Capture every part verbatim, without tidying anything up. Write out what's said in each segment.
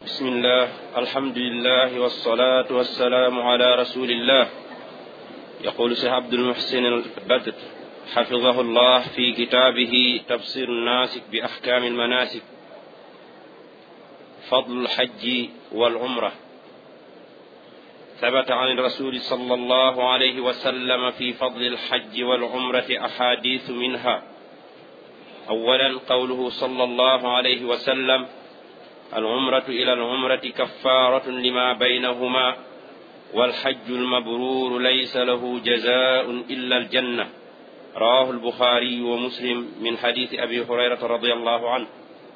بسم الله، الحمد لله والصلاة والسلام على رسول الله. يقول شيخ عبد المحسن البدر حفظه الله في كتابه تفسير الناسك بأحكام المناسك: فضل الحج والعمرة. ثبت عن الرسول صلى الله عليه وسلم في فضل الحج والعمرة أحاديث، منها: أولا قوله صلى الله عليه وسلم: العمرة إلى العمرة كفارة لما بينهما، والحج المبرور ليس له جزاء إلا الجنة. رواه البخاري ومسلم من حديث أبي هريرة رضي الله عنه.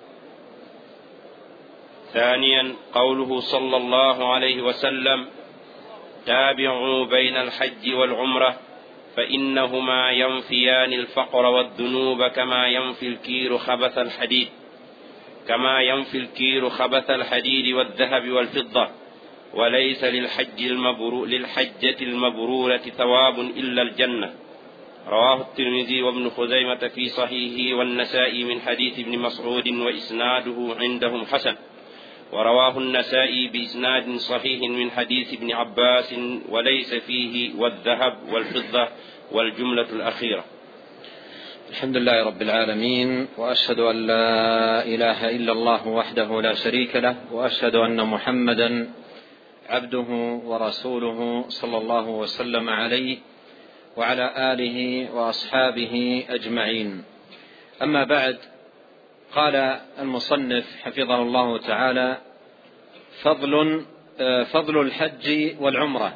ثانيا قوله صلى الله عليه وسلم: تابعوا بين الحج والعمرة فإنهما ينفيان الفقر والذنوب كما ينفي الكير خبث الحديد كما ينفي الكير خبث الحديد والذهب والفضة، وليس للحج المبرور للحجة المبرورة ثواب إلا الجنة. رواه الترمذي وابن خزيمة في صحيحه والنسائي من حديث ابن مسعود وإسناده عندهم حسن، ورواه النسائي بإسناد صحيح من حديث ابن عباس وليس فيه والذهب والفضة والجملة الأخيرة. الحمد لله رب العالمين، وأشهد أن لا إله إلا الله وحده لا شريك له، وأشهد أن محمدا عبده ورسوله صلى الله وسلم عليه وعلى آله وأصحابه أجمعين. أما بعد، قال المصنف حفظه الله تعالى: فضل فضل الحج والعمرة.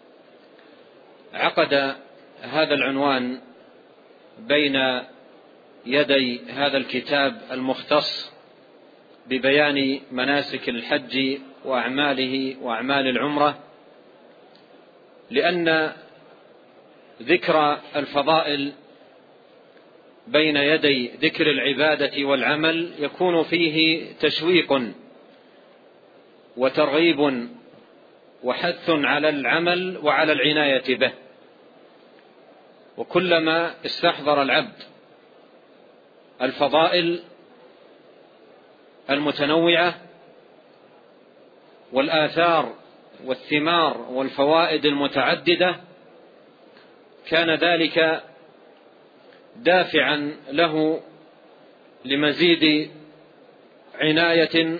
عقد هذا العنوان بين يدي هذا الكتاب المختص ببيان مناسك الحج وأعماله وأعمال العمرة، لأن ذكر الفضائل بين يدي ذكر العبادة والعمل يكون فيه تشويق وترغيب وحث على العمل وعلى العناية به. وكلما استحضر العبد الفضائل المتنوعة والآثار والثمار والفوائد المتعددة، كان ذلك دافعا له لمزيد عناية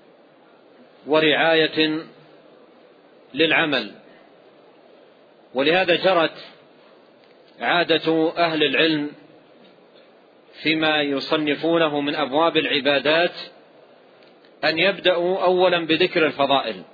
ورعاية للعمل. ولهذا جرت عادة أهل العلم فيما يصنفونه من أبواب العبادات أن يبدأوا أولا بذكر الفضائل،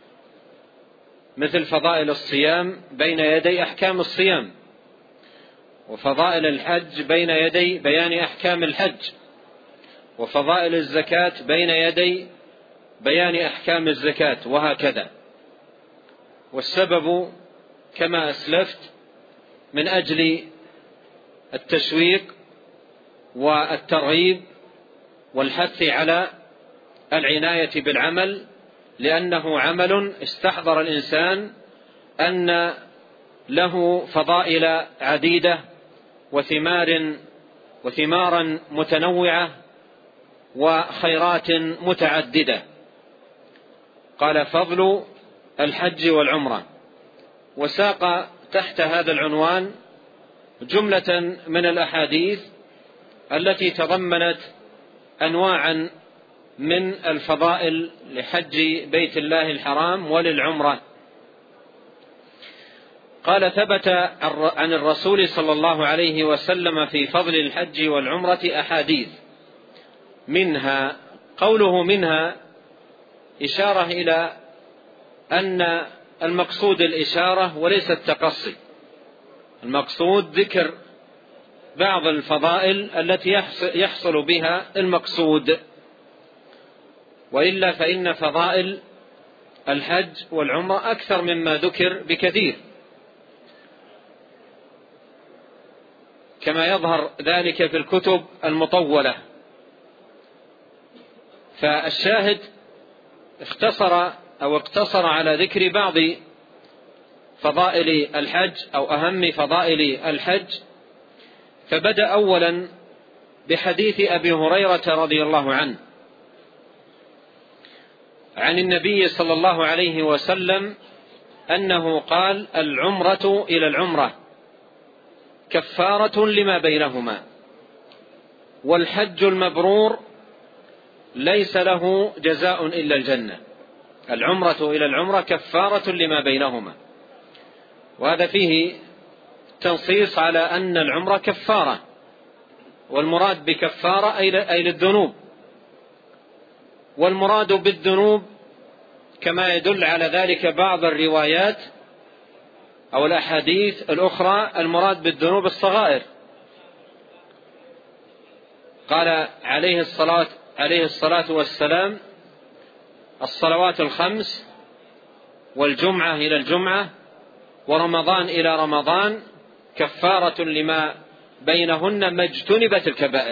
مثل فضائل الصيام بين يدي أحكام الصيام، وفضائل الحج بين يدي بيان أحكام الحج، وفضائل الزكاة بين يدي بيان أحكام الزكاة، وهكذا. والسبب كما أسلفت من أجل التشويق والترغيب والحث على العناية بالعمل، لأنه عمل استحضر الإنسان أن له فضائل عديدة وثمار وثمارا متنوعة وخيرات متعددة. قال: فضل الحج والعمرة. وساق تحت هذا العنوان جملة من الأحاديث التي تضمنت أنواعا من الفضائل لحج بيت الله الحرام وللعمرة. قال: ثبت عن الرسول صلى الله عليه وسلم في فضل الحج والعمرة أحاديث، منها قوله منها إشارة إلى أن المقصود الإشارة وليس التقصي. المقصود ذكر بعض الفضائل التي يحصل بها المقصود، وإلا فإن فضائل الحج والعمرة أكثر مما ذكر بكثير، كما يظهر ذلك في الكتب المطولة. فالشاهد اختصر أو اقتصر على ذكر بعض فضائل الحج أو أهم فضائل الحج، فبدأ أولا بحديث أبي هريرة رضي الله عنه عن النبي صلى الله عليه وسلم أنه قال: العمرة إلى العمرة كفارة لما بينهما، والحج المبرور ليس له جزاء إلا الجنة. العمرة إلى العمرة كفارة لما بينهما، وهذا فيه تنصيص على أن العمرة كفارة، والمراد بكفارة أي للذنوب، والمراد بالذنوب كما يدل على ذلك بعض الروايات أو الأحاديث الأخرى المراد بالذنوب الصغائر. قال عليه الصلاة عليه الصلاة والسلام: الصلوات الخمس والجمعة إلى الجمعة ورمضان إلى رمضان كفارة لما بينهن ما اجتنبت الكبائر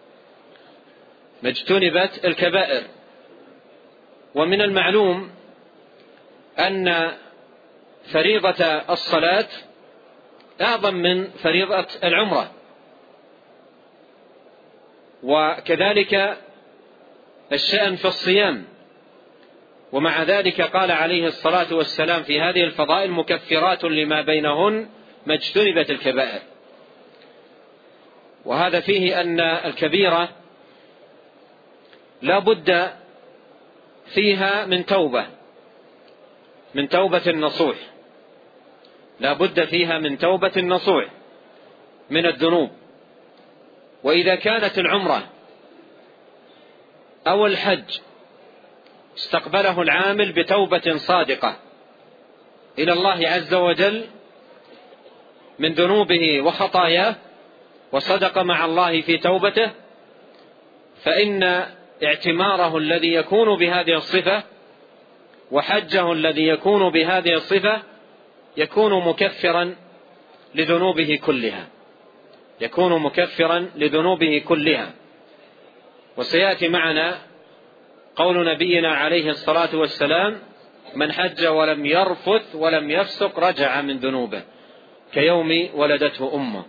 ما اجتنبت الكبائر. ومن المعلوم أن فريضة الصلاة أعظم من فريضة العمرة، وكذلك الشأن في الصيام، ومع ذلك قال عليه الصلاة والسلام في هذه الفضائل: مكفرات لما بينهن ما اجتنبت الكبائر. وهذا فيه أن الكبيرة لا بد فيها من توبة من توبة النصوح لا بد فيها من توبة النصوح من الذنوب. وإذا كانت العمرة أو الحج استقبله العامل بتوبة صادقة إلى الله عز وجل من ذنوبه وخطاياه، وصدق مع الله في توبته، فإن اعتماره الذي يكون بهذه الصفة وحجه الذي يكون بهذه الصفة يكون مكفرا لذنوبه كلها يكون مكفرا لذنوبه كلها. وسيأتي معنا قول نبينا عليه الصلاة والسلام: من حج ولم يرفث ولم يفسق رجع من ذنوبه كيوم ولدته أمه.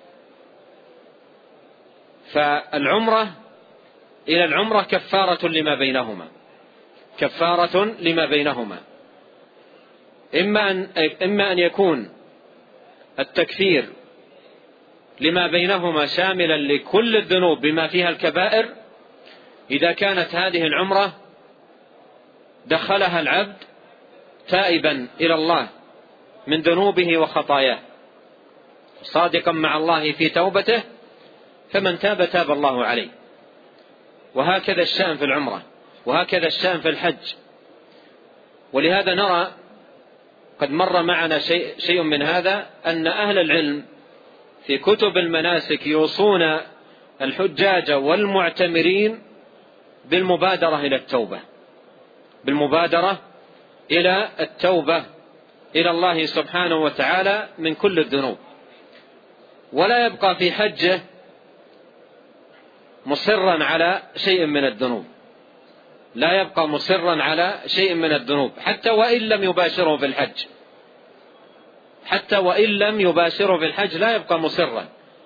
فالعمرة إلى العمرة كفارة لما بينهما كفارة لما بينهما إما أن, إما أن يكون التكفير لما بينهما شاملا لكل الذنوب بما فيها الكبائر، إذا كانت هذه العمرة دخلها العبد تائبا إلى الله من ذنوبه وخطاياه صادقا مع الله في توبته، فمن تاب تاب الله عليه. وهكذا الشأن في العمرة، وهكذا الشأن في الحج. ولهذا نرى قد مر معنا شيء, شيء من هذا، أن أهل العلم في كتب المناسك يوصون الحجاج والمعتمرين بالمبادرة إلى التوبة بالمبادرة إلى التوبة إلى الله سبحانه وتعالى من كل الذنوب، ولا يبقى في حجه مصرا على شيء من الذنوب لا يبقى مصرا على شيء من الذنوب حتى وإن لم يباشره في الحج حتى وإن لم يباشره في الحج لا يبقى مصرا.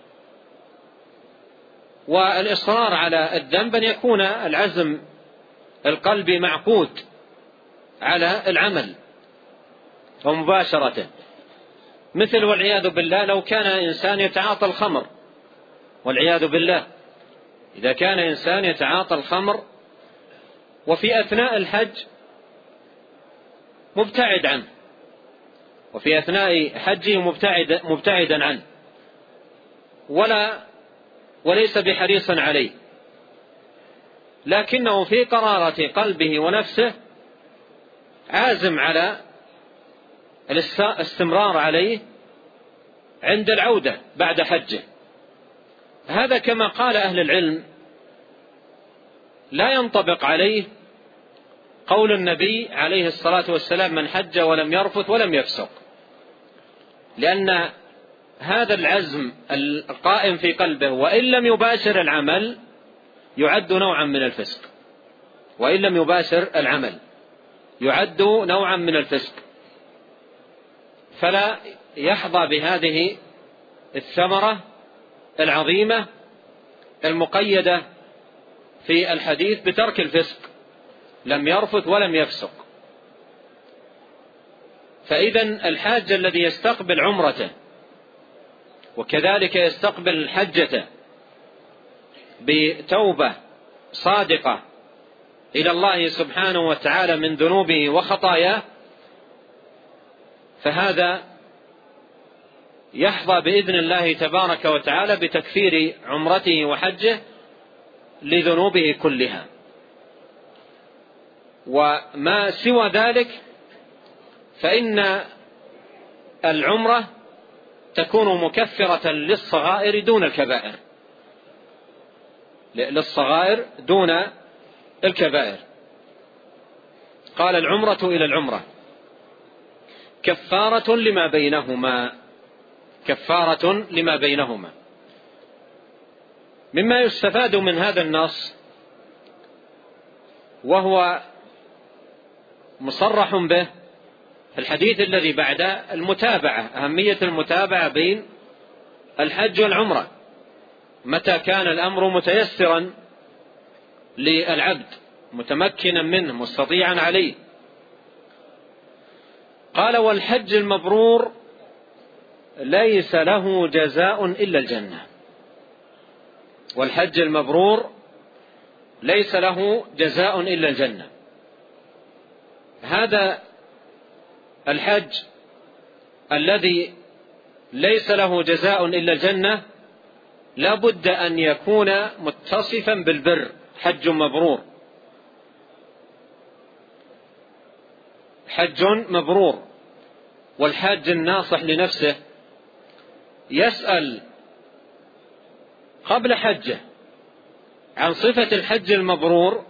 والإصرار على الذنب أن يكون العزم القلبي معقود على العمل ومباشرته، مثل والعياذ بالله لو كان إنسان يتعاطى الخمر، والعياذ بالله إذا كان إنسان يتعاطى الخمر وفي أثناء الحج مبتعد عنه وفي أثناء حجه مبتعد مبتعدا عنه ولا وليس بحريص عليه، لكنه في قرارة قلبه ونفسه عازم على الاستمرار عليه عند العودة بعد حجه. هذا كما قال أهل العلم لا ينطبق عليه قول النبي عليه الصلاة والسلام: من حج ولم يرفث ولم يفسق، لأن هذا العزم القائم في قلبه وإن لم يباشر العمل يعد نوعا من الفسق وإن لم يباشر العمل يعد نوعا من الفسق، فلا يحظى بهذه الثمرة العظيمة المقيدة في الحديث بترك الفسق لم يرفث ولم يفسق. فإذا الحاج الذي يستقبل عمرته وكذلك يستقبل حجته بتوبة صادقة إلى الله سبحانه وتعالى من ذنوبه وخطاياه، فهذا يحظى بإذن الله تبارك وتعالى بتكفير عمرته وحجه لذنوبه كلها. وما سوى ذلك فإن العمرة تكون مكفرة للصغائر دون الكبائر، للصغائر دون الكبائر. قال العمرة إلى العمرة كفارة لما بينهما، كفارة لما بينهما. مما يستفاد من هذا النص وهو مصرح به في الحديث الذي بعده المتابعة، أهمية المتابعة بين الحج والعمرة متى كان الأمر متيسرا للعبد متمكنا منه مستطيعا عليه. قال والحج المبرور ليس له جزاء إلا الجنة، والحج المبرور ليس له جزاء إلا الجنة. هذا الحج الذي ليس له جزاء إلا الجنة لا بد أن يكون متصفا بالبر، حج مبرور، حج مبرور. والحاج الناصح لنفسه يسأل قبل حجه عن صفة الحج المبرور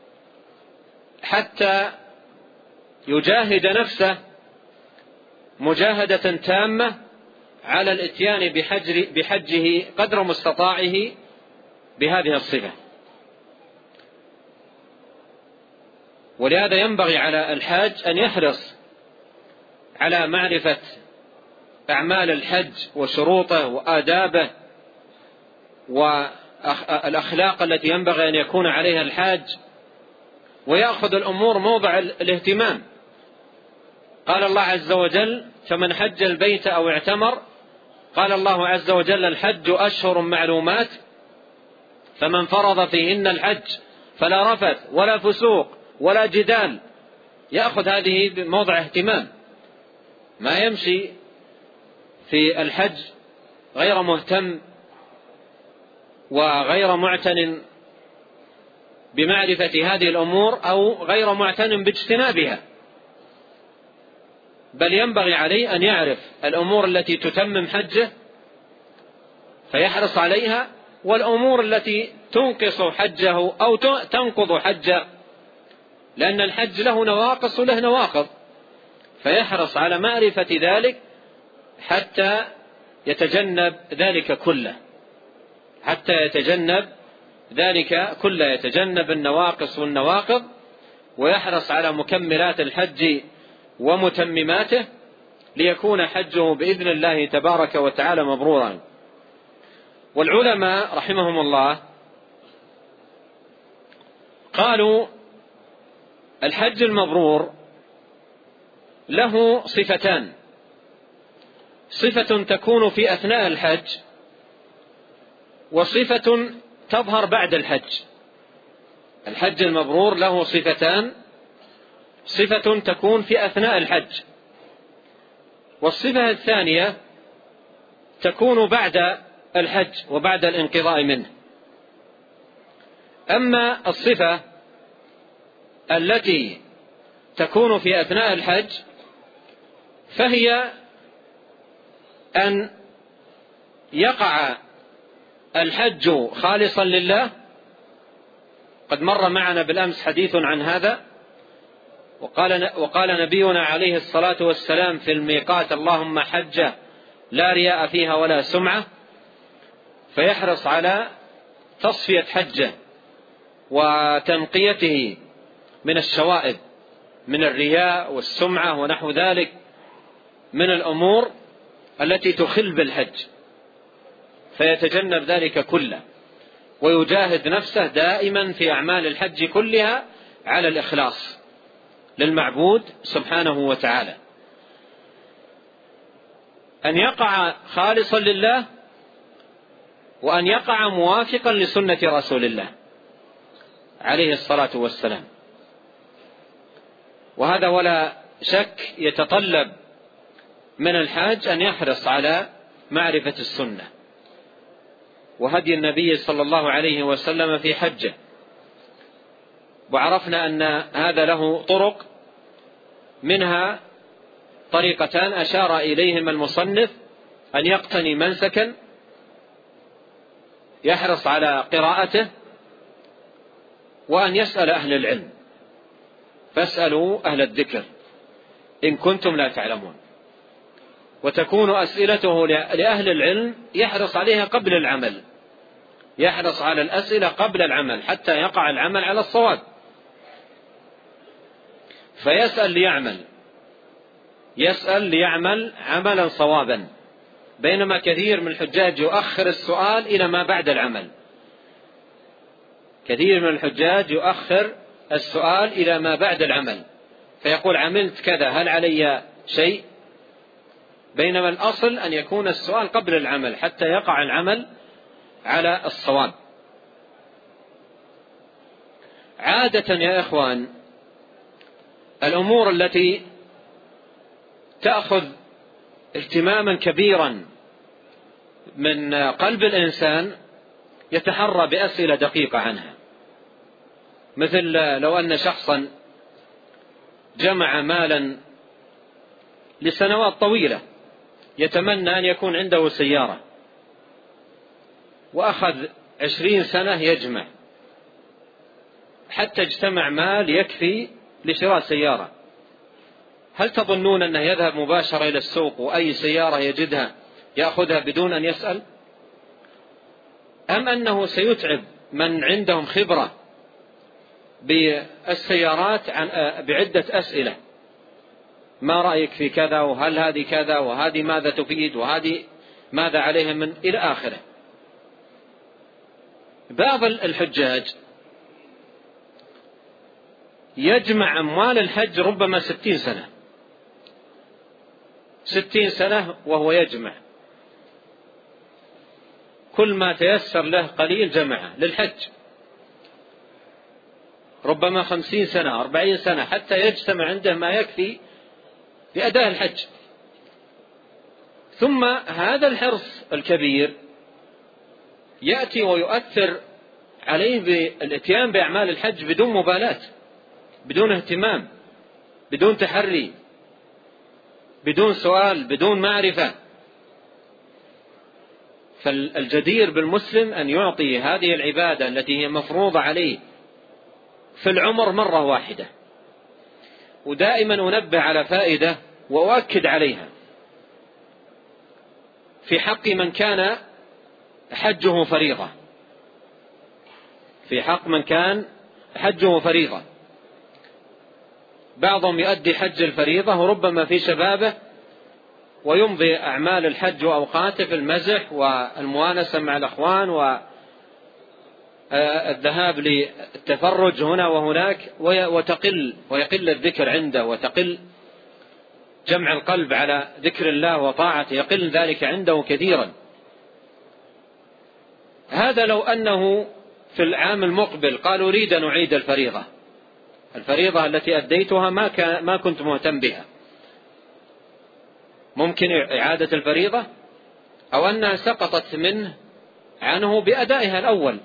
حتى يجاهد نفسه مجاهدة تامة على الاتيان بحجر بحجه قدر مستطاعه بهذه الصفة. ولهذا ينبغي على الحاج أن يحرص على معرفة أعمال الحج وشروطه وآدابه والأخلاق التي ينبغي أن يكون عليها الحاج، ويأخذ الأمور موضع الاهتمام. قال الله عز وجل فمن حج البيت أو اعتمر، قال الله عز وجل الحج أشهر معلومات فمن فرض فيهن الحج فلا رفث ولا فسوق ولا جدال. يأخذ هذه بموضع اهتمام، ما يمشي في الحج غير مهتم وغير معتن بمعرفة هذه الأمور أو غير معتن باجتنابها، بل ينبغي عليه أن يعرف الأمور التي تتمم حجه فيحرص عليها، والأمور التي تنقص حجه أو تنقض حجه، لأن الحج له نواقص وله نواقض، فيحرص على معرفة ذلك حتى يتجنب ذلك كله، حتى يتجنب ذلك كله، يتجنب النواقص والنواقض، ويحرص على مكملات الحج ومتمماته ليكون حجه بإذن الله تبارك وتعالى مبرورا. والعلماء رحمهم الله قالوا الحج المبرور له صفتان، صفة تكون في أثناء الحج وصفة تظهر بعد الحج. الحج المبرور له صفتان، صفة تكون في أثناء الحج، والصفة الثانية تكون بعد الحج وبعد الانقضاء منه. أما الصفة التي تكون في أثناء الحج فهي أن يقع الحج خالصا لله. قد مر معنا بالأمس حديث عن هذا، وقال, وقال نبينا عليه الصلاة والسلام في الميقات اللهم حجة لا رياء فيها ولا سمعة، فيحرص على تصفية حجه وتنقيته من الشوائب من الرياء والسمعة ونحو ذلك من الأمور التي تخل بالحج، فيتجنب ذلك كله ويجاهد نفسه دائما في أعمال الحج كلها على الإخلاص للمعبود سبحانه وتعالى، أن يقع خالصا لله، وأن يقع موافقا لسنة رسول الله عليه الصلاة والسلام. وهذا ولا شك يتطلب من الحاج أن يحرص على معرفة السنة وهدي النبي صلى الله عليه وسلم في حجه. وعرفنا أن هذا له طرق، منها طريقتان أشار إليهما المصنف: أن يقتني منسكا يحرص على قراءته، وأن يسأل أهل العلم، فاسألوا أهل الذكر إن كنتم لا تعلمون. وتكون أسئلته لأهل العلم يحرص عليها قبل العمل، يحرص على الأسئلة قبل العمل حتى يقع العمل على الصواب، فيسأل ليعمل، يسأل ليعمل عملا صوابا، بينما كثير من الحجاج يؤخر السؤال إلى ما بعد العمل. كثير من الحجاج يؤخر السؤال إلى ما بعد العمل، فيقول: عملت كذا، هل علي شيء؟ بينما الأصل أن يكون السؤال قبل العمل حتى يقع العمل على الصواب. عادة يا إخوان، الأمور التي تأخذ اهتماما كبيرا من قلب الإنسان يتحرى بأسئلة دقيقة عنها، مثل لو أن شخصا جمع مالا لسنوات طويلة يتمنى أن يكون عنده سيارة، وأخذ عشرين سنة يجمع حتى اجتمع مال يكفي لشراء سيارة، هل تظنون أنه يذهب مباشرة إلى السوق وأي سيارة يجدها يأخذها بدون أن يسأل؟ أم أنه سيتعب من عندهم خبرة بالسيارات بعدة أسئلة: ما رأيك في كذا، وهل هذه كذا، وهذه ماذا تفيد، وهذه ماذا عليها من إلى آخره. بعض الحجاج يجمع أموال الحج ربما ستين سنة ستين سنة وهو يجمع، كل ما تيسر له قليل جمعه للحج، ربما خمسين سنة أربعين سنة حتى يجتمع عنده ما يكفي لأداء الحج. ثم هذا الحرص الكبير يأتي ويؤثر عليه بالاتيان بأعمال الحج بدون مبالاة، بدون اهتمام، بدون تحري، بدون سؤال، بدون معرفة. فالجدير بالمسلم أن يعطي هذه العبادة التي هي مفروضة عليه في العمر مرة واحدة. ودائما أنبه على فائدة وأؤكد عليها في حق من كان حجه فريضة، في حق من كان حجه فريضة. بعضهم يؤدي حج الفريضة وربما في شبابه ويمضي أعمال الحج وأوقاته في المزح والموانسة مع الأخوان والذهاب للتفرج هنا وهناك، وتقل ويقل الذكر عنده، وتقل جمع القلب على ذكر الله وطاعته، يقل ذلك عنده كثيرا. هذا لو أنه في العام المقبل قال: أريد أن أعيد الفريضة الفريضة التي أديتها ما, كان ما كنت مهتم بها، ممكن إعادة الفريضة، أو أنها سقطت منه عنه بأدائها الأول،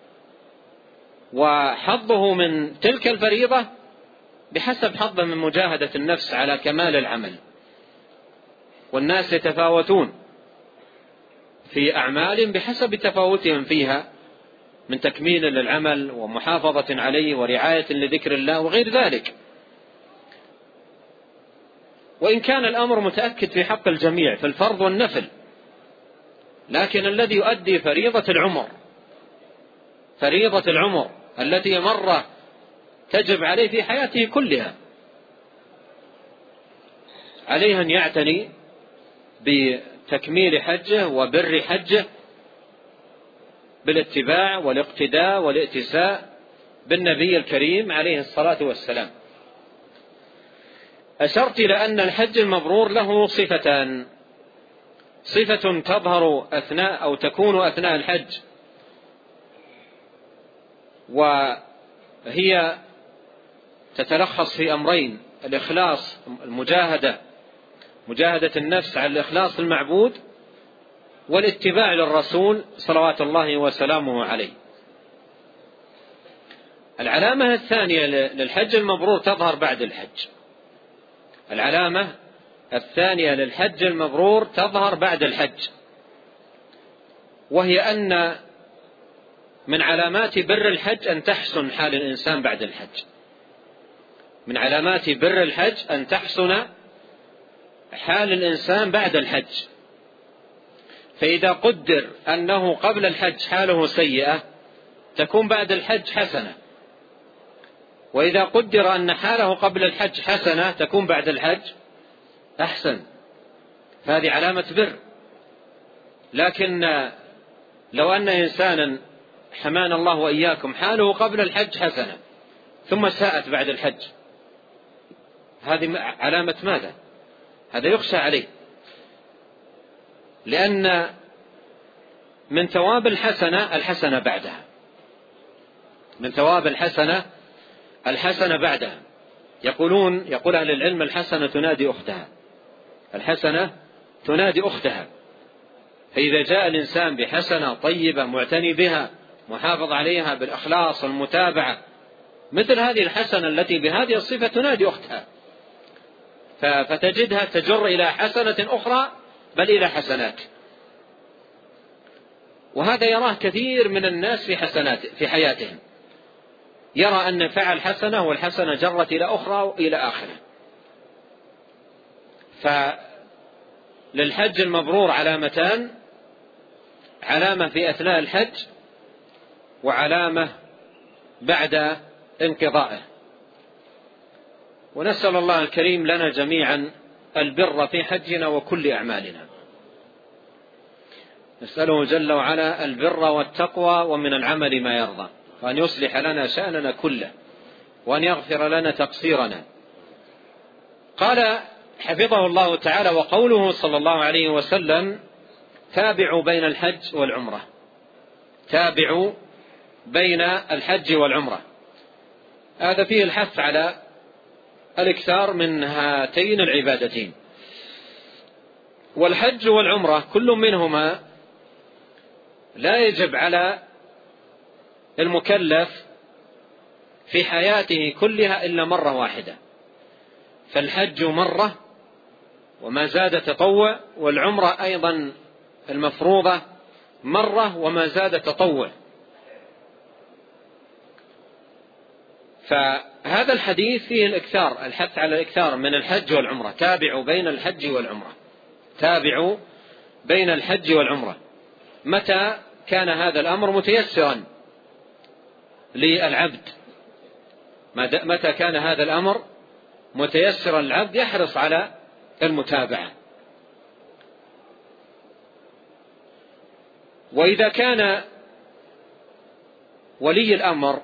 وحظه من تلك الفريضة بحسب حظه من مجاهدة النفس على كمال العمل. والناس يتفاوتون في أعمال بحسب تفاوتهم فيها من تكميل للعمل ومحافظة عليه ورعاية لذكر الله وغير ذلك. وإن كان الأمر متأكد في حق الجميع في الفرض والنفل، لكن الذي يؤدي فريضة العمر فريضة العمر التي مرة تجب عليه في حياته كلها، عليه أن يعتني بتكميل حجه وبر حجه بالاتباع والاقتداء والائتساء بالنبي الكريم عليه الصلاة والسلام. أشرت إلى أن الحج المبرور له صفتان: صفة تظهر أثناء أو تكون أثناء الحج، وهي تتلخص في أمرين: الإخلاص، المجاهدة، مجاهدة النفس على الإخلاص المعبود، والاتباع للرسول صلوات الله وسلامه عليه. العلامة الثانية للحج المبرور تظهر بعد الحج. العلامة الثانية للحج المبرور تظهر بعد الحج، وهي أن من علامات بر الحج أن تحسن حال الإنسان بعد الحج. من علامات بر الحج أن تحسن حال الإنسان بعد الحج. فإذا قدر أنه قبل الحج حاله سيئة تكون بعد الحج حسنة، وإذا قدر أن حاله قبل الحج حسنة تكون بعد الحج أحسن. فهذه علامة بر. لكن لو أن إنسانا حمانا الله وإياكم حاله قبل الحج حسنة ثم ساءت بعد الحج، هذه علامة ماذا؟ هذا يخشى عليه، لأن من ثواب الحسنة الحسنة بعدها، من ثواب الحسنة الحسنة بعدها. يقولون يقول أهل العلم: الحسنة تنادي أختها، الحسنة تنادي أختها. فإذا جاء الإنسان بحسنة طيبة معتني بها محافظ عليها بالإخلاص والمتابعة، مثل هذه الحسنة التي بهذه الصفة تنادي أختها، فتجدها تجر إلى حسنة أخرى بل إلى حسنات. وهذا يراه كثير من الناس في حسنات في حياتهم، يرى أن فعل حسنة والحسنة جرت إلى أخرى وإلى آخره. فللحج المبرور علامتان: علامة في أثناء الحج، وعلامة بعد انقضائه. ونسأل الله الكريم لنا جميعا البر في حجنا وكل أعمالنا. نسأله جل وعلا البر والتقوى ومن العمل ما يرضى، وأن يصلح لنا شأننا كله، وأن يغفر لنا تقصيرنا. قال حفظه الله تعالى: وقوله صلى الله عليه وسلم: تابعوا بين الحج والعمرة. تابعوا بين الحج والعمرة، هذا فيه الحث على الإكثار من هاتين العبادتين. والحج والعمرة كل منهما لا يجب على المكلف في حياته كلها إلا مرة واحدة، فالحج مرة وما زاد تطوع، والعمرة أيضا المفروضة مرة وما زاد تطوع. فهذا الحديث فيه الإكثار، الحث على الإكثار من الحج والعمرة. تابعوا بين الحج والعمرة، تابعوا بين الحج والعمرة. متى كان هذا الأمر متيسرا للعبد؟ متى كان هذا الأمر متيسرا للعبد يحرص على المتابعة. وإذا كان ولي الأمر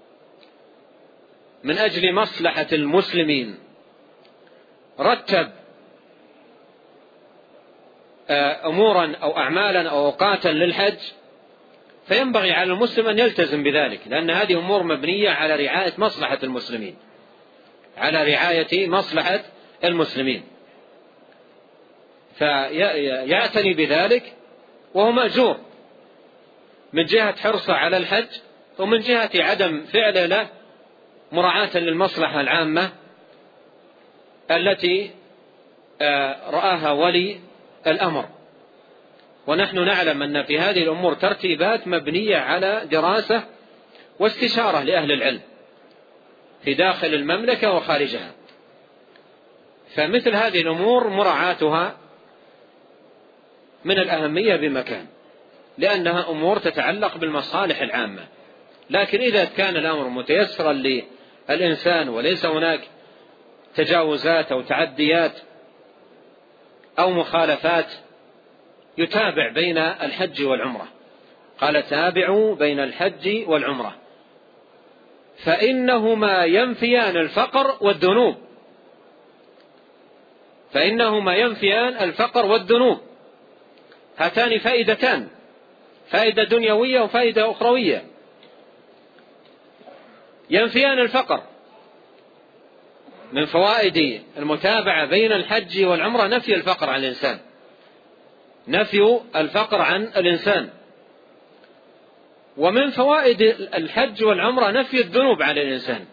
من أجل مصلحة المسلمين رتب أمورا أو أعمالا أو أوقاتا للحج، فينبغي على المسلم أن يلتزم بذلك، لأن هذه أمور مبنية على رعاية مصلحة المسلمين، على رعاية مصلحة المسلمين، فيعتني بذلك وهو مأجور من جهة حرصه على الحج، ومن جهة عدم فعله له مراعاة للمصلحة العامة التي رآها ولي الأمر. ونحن نعلم أن في هذه الأمور ترتيبات مبنية على دراسة واستشارة لأهل العلم في داخل المملكة وخارجها، فمثل هذه الأمور مراعاتها من الأهمية بمكان، لأنها أمور تتعلق بالمصالح العامة. لكن إذا كان الأمر متيسرا للإنسان وليس هناك تجاوزات أو تعديات أو مخالفات، يتابع بين الحج والعمرة. قال: تابعوا بين الحج والعمرة. فإنهما ينفيان الفقر والذنوب فإنهما ينفيان الفقر والذنوب هاتان فائدتان، فائدة دنيوية وفائدة أخروية. ينفيان الفقر، من فوائد المتابعة بين الحج والعمرة نفي الفقر عن الإنسان، نفي الفقر عن الإنسان. ومن فوائد الحج والعمرة نفي الذنوب عن الإنسان،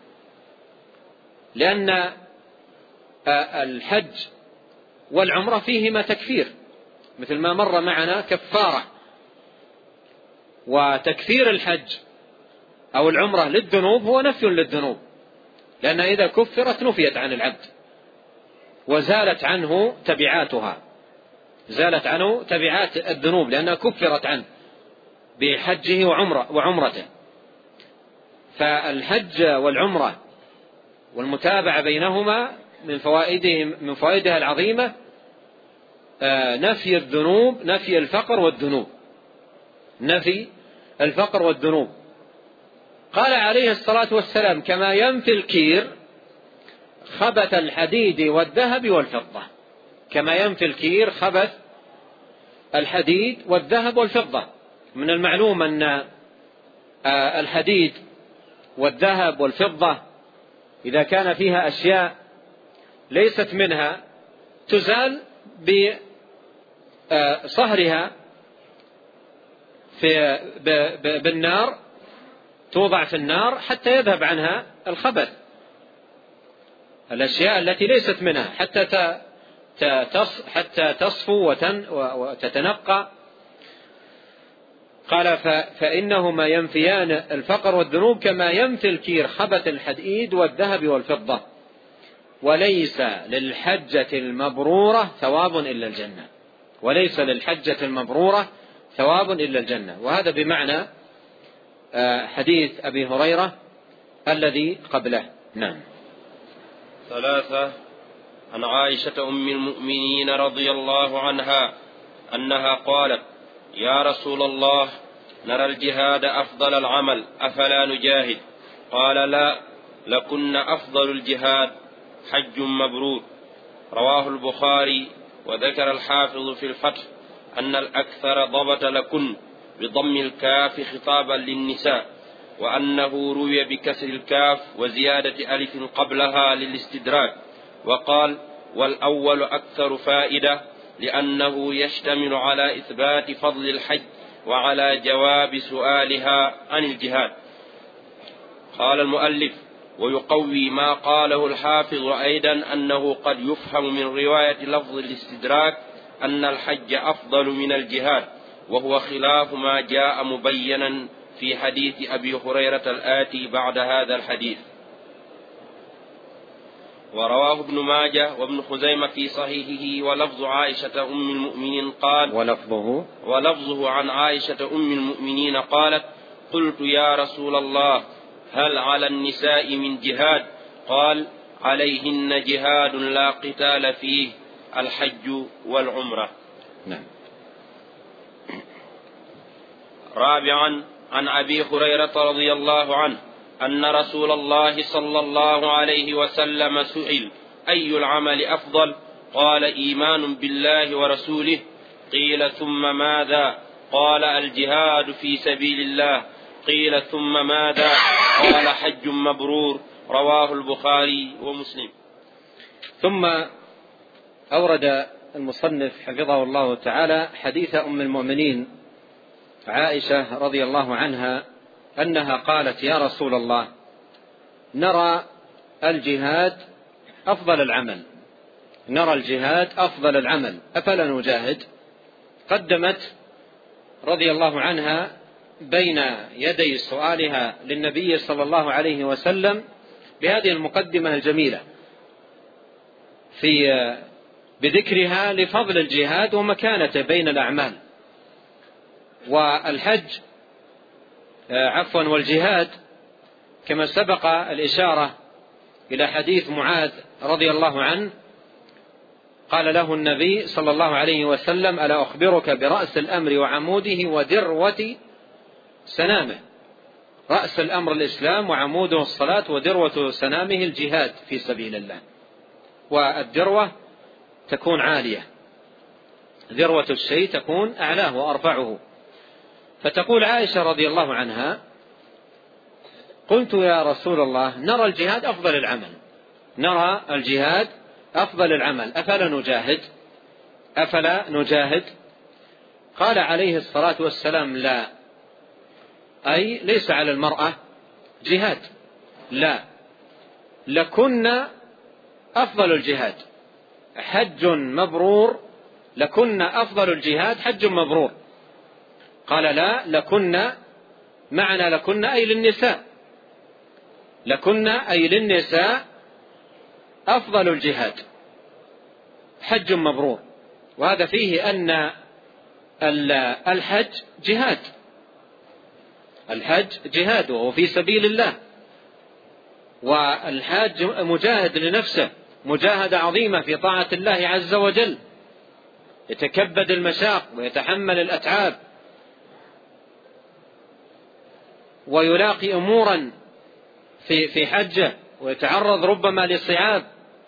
لأن الحج والعمرة فيهما تكفير، مثل ما مر معنا كفارة. وتكفير الحج أو العمرة للذنوب هو نفي للذنوب، لأن إذا كفرت نفيت عن العبد وزالت عنه تبعاتها، زالت عنه تبعات الذنوب لأنها كفرت عنه بحجه وعمرة وعمرته. فالحج والعمرة والمتابعة بينهما من فوائدهم من فوائدها العظيمة نفي الذنوب، نفي الفقر والذنوب، نفي الفقر والذنوب. قال عليه الصلاة والسلام: كما ينفي الكير خبث الحديد والذهب والفضة. كما ينفي الكير خبث الحديد والذهب والفضة. من المعلوم أن الحديد والذهب والفضة إذا كان فيها أشياء ليست منها تزال بصهرها في بالنار، توضع في النار حتى يذهب عنها الخبث، الأشياء التي ليست منها حتى حتى تصفو وتتنقى. قال: فإنهما ينفيان الفقر والذنوب كما ينفي الكير خبث الحديد والذهب والفضة، وليس للحجة المبرورة ثواب إلا الجنة. وليس للحجة المبرورة ثواب إلا الجنة. وهذا بمعنى حديث أبي هريرة الذي قبله. نعم. ثلاثة. عن عائشة أم المؤمنين رضي الله عنها أنها قالت: يا رسول الله، نرى الجهاد أفضل العمل، أفلا نجاهد؟ قال: لا، لكن أفضل الجهاد حج مبرور. رواه البخاري. وذكر الحافظ في الفتح أن الأكثر ضبط لكن بضم الكاف خطابا للنساء، وأنه روي بكسر الكاف وزيادة ألف قبلها للاستدراك. وقال: والأول أكثر فائدة، لأنه يشتمل على إثبات فضل الحج وعلى جواب سؤالها عن الجهاد. قال المؤلف: ويقوي ما قاله الحافظ أيضا أنه قد يفهم من رواية لفظ الاستدراك أن الحج أفضل من الجهاد، وهو خلاف ما جاء مبينا في حديث أبي هريرة الآتي بعد هذا الحديث. ورواه ابن ماجه وابن خزيمة في صحيحه ولفظ عائشة أم المؤمنين قال ولفظه ولفظه عن عائشة أم المؤمنين قالت: قلت يا رسول الله، هل على النساء من جهاد؟ قال: عليهن جهاد لا قتال فيه، الحج والعمرة. نعم. رابعا. عن أبي هريرة رضي الله عنه أن رسول الله صلى الله عليه وسلم سئل: أي العمل أفضل؟ قال: إيمان بالله ورسوله. قيل: ثم ماذا؟ قال: الجهاد في سبيل الله. قيل: ثم ماذا؟ قال: حج مبرور. رواه البخاري ومسلم. ثم أورد المصنف حفظه الله تعالى حديث أم المؤمنين عائشة رضي الله عنها أنها قالت: يا رسول الله، نرى الجهاد أفضل العمل، نرى الجهاد أفضل العمل، أفلا نجاهد؟ قدمت رضي الله عنها بين يدي سؤالها للنبي صلى الله عليه وسلم بهذه المقدمة الجميلة في بذكرها لفضل الجهاد ومكانته بين الأعمال. والحج عفوا والجهاد كما سبق الإشارة إلى حديث معاذ رضي الله عنه، قال له النبي صلى الله عليه وسلم: ألا أخبرك برأس الأمر وعموده وذروة سنامه؟ رأس الأمر الإسلام وعموده الصلاة وذروة سنامه الجهاد في سبيل الله. والذروة تكون عالية، ذروة الشيء تكون أعلاه وأرفعه. فتقول عائشة رضي الله عنها: قلت يا رسول الله نرى الجهاد أفضل العمل، نرى الجهاد أفضل العمل، أفلا نجاهد أفلا نجاهد قال عليه الصلاة والسلام: لا، أي ليس على المرأة جهاد، لا، لكن أفضل الجهاد حج مبرور، لكن أفضل الجهاد حج مبرور. قال: لا، لكن معنى لكن أي للنساء، لكن أي للنساء أفضل الجهاد حج مبرور. وهذا فيه أن الحج جهاد، الحج جهاد وهو في سبيل الله، والحاج مجاهد لنفسه مجاهدة عظيمة في طاعة الله عز وجل، يتكبد المشاق ويتحمل الأتعاب ويلاقي أمورا في في حجه ويتعرض ربما لصعاب.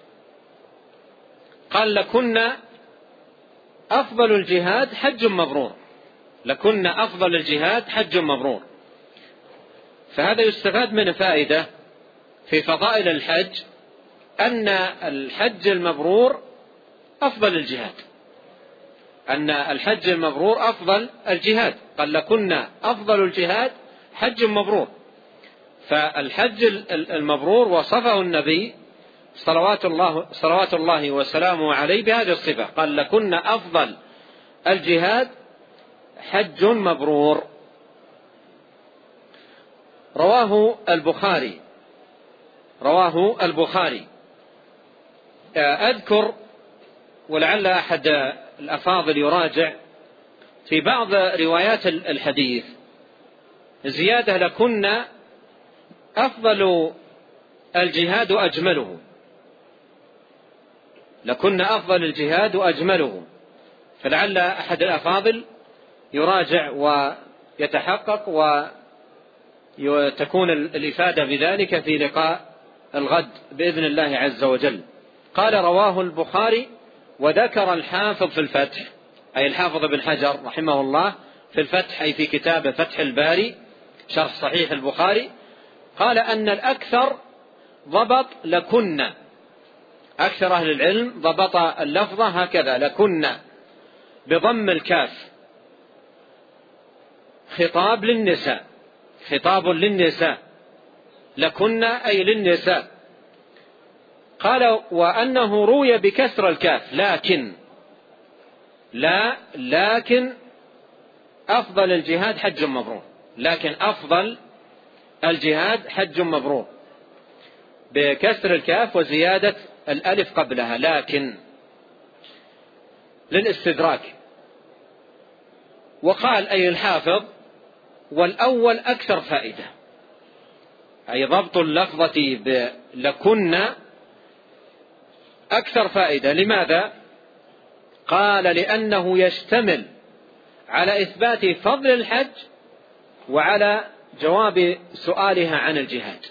قال: لكن أفضل الجهاد حج مبرور، لكن أفضل الجهاد حج مبرور. فهذا يستفاد من فائدة في فضائل الحج، أن الحج المبرور أفضل الجهاد، أن الحج المبرور أفضل الجهاد. قال: لكن أفضل الجهاد حج مبرور. فالحج المبرور وصفه النبي صلوات الله, صلوات الله وسلامه عليه بهذه الصفة، قال: لكن أفضل الجهاد حج مبرور. رواه البخاري، رواه البخاري. أذكر ولعل أحد الأفاضل يراجع في بعض روايات الحديث زيادة: لكن أفضل الجهاد أجمله، لكن أفضل الجهاد أجمله. فلعل أحد الأفاضل يراجع ويتحقق وتكون الإفادة بذلك في لقاء الغد بإذن الله عز وجل. قال: رواه البخاري. وذكر الحافظ في الفتح، أي الحافظ بن حجر رحمه الله في الفتح، أي في كتاب فتح الباري شرح صحيح البخاري، قال أن الأكثر ضبط لكن، أكثر أهل العلم ضبط اللفظة هكذا: لكن بضم الكاف، خطاب للنساء، خطاب للنساء، لكن أي للنساء. قال: وأنه روي بكسر الكاف، لكن، لا، لكن أفضل الجهاد حج مبرور، لكن أفضل الجهاد حج مبرور بكسر الكاف وزيادة الألف قبلها، لكن للاستدراك. وقال أي الحافظ: والأول أكثر فائدة، أي ضبط اللفظة بلكن أكثر فائدة. لماذا؟ قال: لأنه يشتمل على إثبات فضل الحج وعلى جواب سؤالها عن الجهاد.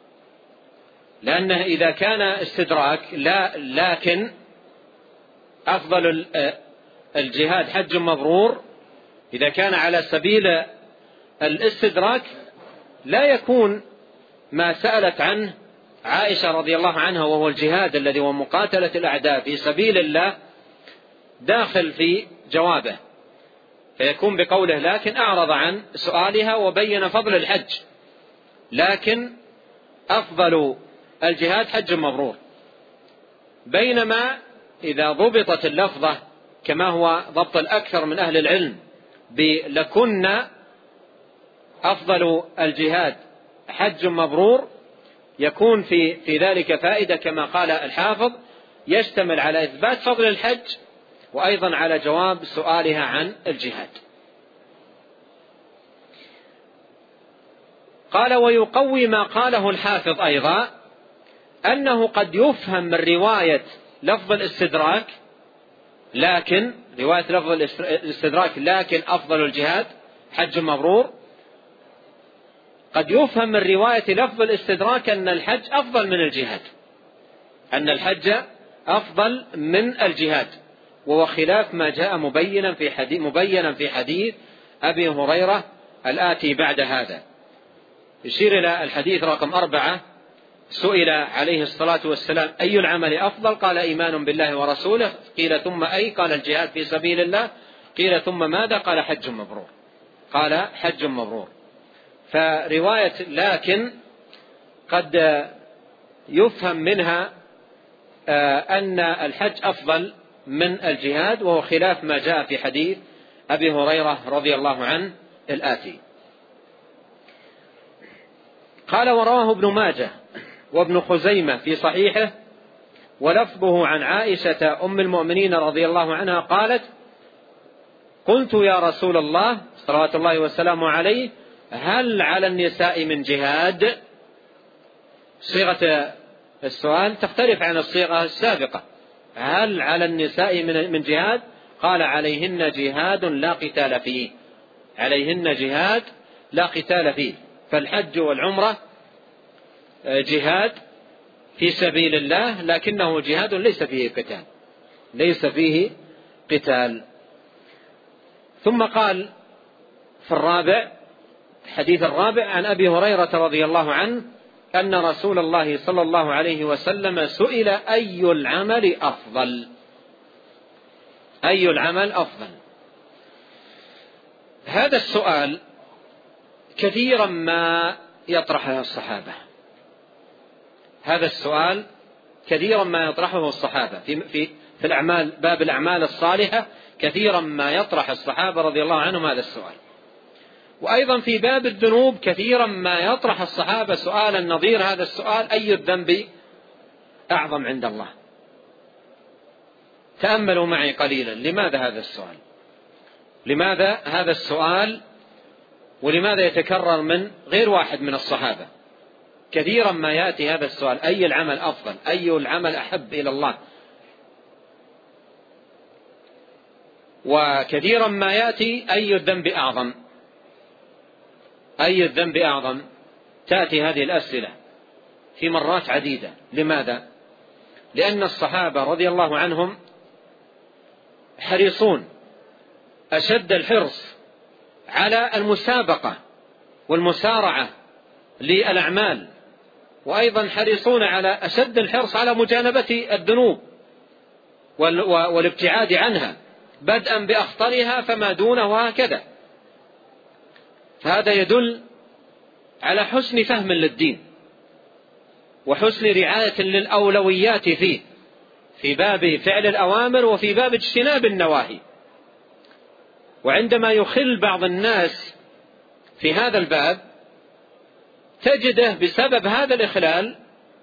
لأنه إذا كان استدراك لا لكن أفضل الجهاد حج مبرور، إذا كان على سبيل الاستدراك لا يكون ما سألت عنه عائشة رضي الله عنها، وهو الجهاد الذي هو مقاتلة الأعداء في سبيل الله، داخل في جوابه، فيكون بقوله لكن أعرض عن سؤالها وبين فضل الحج، لكن أفضل الجهاد حج مبرور. بينما إذا ضبطت اللفظة كما هو ضبط الأكثر من أهل العلم بلكن أفضل الجهاد حج مبرور، يكون في في ذلك فائدة كما قال الحافظ، يشتمل على إثبات فضل الحج وأيضا على جواب سؤالها عن الجهاد. قال: ويقوي ما قاله الحافظ أيضا أنه قد يفهم من رواية لفظ الاستدراك، لكن رواية لفظ الاستدراك لكن أفضل الجهاد حج مبرور، قد يفهم من رواية لفظ الاستدراك أن الحج أفضل من الجهاد، أن الحج أفضل من الجهاد، وهو خلاف ما جاء مبينا في حديث, مبينا في حديث أبي هريرة الآتي بعد هذا. يشير إلى الحديث رقم أربعة: سئل عليه الصلاة والسلام أي العمل أفضل؟ قال إيمان بالله ورسوله. قيل ثم أي؟ قال الجهاد في سبيل الله. قيل ثم ماذا؟ قال حج مبرور. قال حج مبرور. فرواية لكن قد يفهم منها أن الحج أفضل من الجهاد، وهو خلاف ما جاء في حديث أبي هريرة رضي الله عنه الآتي. قال: ورواه ابن ماجه وابن خزيمة في صحيحه، ولفظه عن عائشة أم المؤمنين رضي الله عنها قالت: قلت يا رسول الله صلوات الله وسلامه عليه هل على النساء من جهاد؟ صيغة السؤال تختلف عن الصيغة السابقة. هل على النساء من جهاد؟ قال: عليهن جهاد لا قتال فيه. عليهن جهاد لا قتال فيه. فالحج والعمرة جهاد في سبيل الله، لكنه جهاد ليس فيه قتال، ليس فيه قتال. ثم قال في الرابع، الحديث الرابع: عن أبي هريرة رضي الله عنه أن رسول الله صلى الله عليه وسلم سئل أي العمل أفضل؟ أي العمل أفضل؟ هذا السؤال كثيرا ما يطرحه الصحابة. هذا السؤال كثيرا ما يطرحه الصحابة في في في الأعمال، باب الأعمال الصالحة، كثيرا ما يطرح الصحابة رضي الله عنهم هذا السؤال. وأيضا في باب الذنوب كثيرا ما يطرح الصحابة سؤالا نظير هذا السؤال: أي الذنب أعظم عند الله؟ تأملوا معي قليلا، لماذا هذا السؤال؟ لماذا هذا السؤال؟ ولماذا يتكرر من غير واحد من الصحابة؟ كثيرا ما يأتي هذا السؤال: أي العمل أفضل؟ أي العمل أحب إلى الله؟ وكثيرا ما يأتي: أي الذنب أعظم؟ أي الذنب أعظم؟ تأتي هذه الأسئلة في مرات عديدة. لماذا؟ لأن الصحابة رضي الله عنهم حريصون أشد الحرص على المسابقة والمسارعة للأعمال، وأيضا حريصون على أشد الحرص على مجانبة الذنوب والابتعاد عنها، بدءا بأخطرها فما دونه وهكذا. فهذا يدل على حسن فهم للدين وحسن رعاية للأولويات فيه، في باب فعل الأوامر وفي باب اجتناب النواهي. وعندما يخل بعض الناس في هذا الباب تجده بسبب هذا الإخلال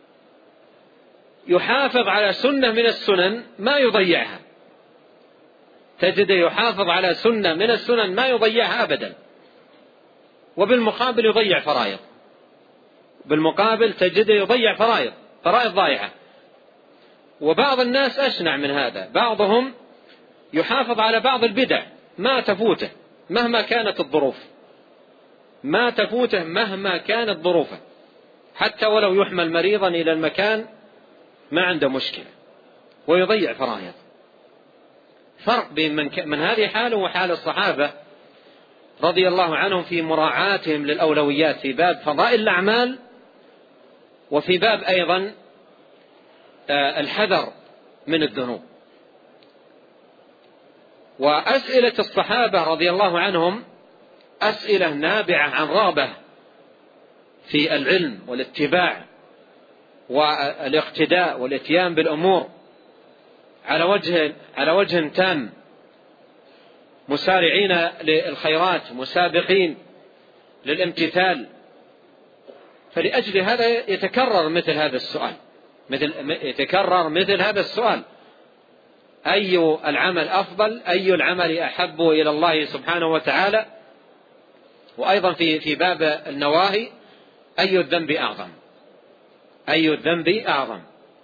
يحافظ على سنة من السنن ما يضيعها، تجده يحافظ على سنة من السنن ما يضيعها أبدا، وبالمقابل يضيع فرائض. بالمقابل تجده يضيع فرائض فرائض ضائعة. وبعض الناس أشنع من هذا، بعضهم يحافظ على بعض البدع ما تفوته مهما كانت الظروف، ما تفوته مهما كانت ظروفه، حتى ولو يحمل مريضا إلى المكان ما عنده مشكلة، ويضيع فرائض. فرق بين من, من هذه حاله وحال الصحابة رضي الله عنهم في مراعاتهم للأولويات في باب فضائل الأعمال، وفي باب أيضا الحذر من الذنوب. وأسئلة الصحابة رضي الله عنهم أسئلة نابعة عن رغبة في العلم والاتباع والاقتداء والاتيان بالأمور على وجه على وجه تام، مسارعين للخيرات، مسابقين للامتثال. فلأجل هذا يتكرر مثل هذا السؤال، مثل يتكرر مثل هذا السؤال: أي العمل أفضل؟ أي العمل أحب إلى الله سبحانه وتعالى؟ وأيضا في في باب النواهي: أي الذنب أعظم؟ أي الذنب أعظم؟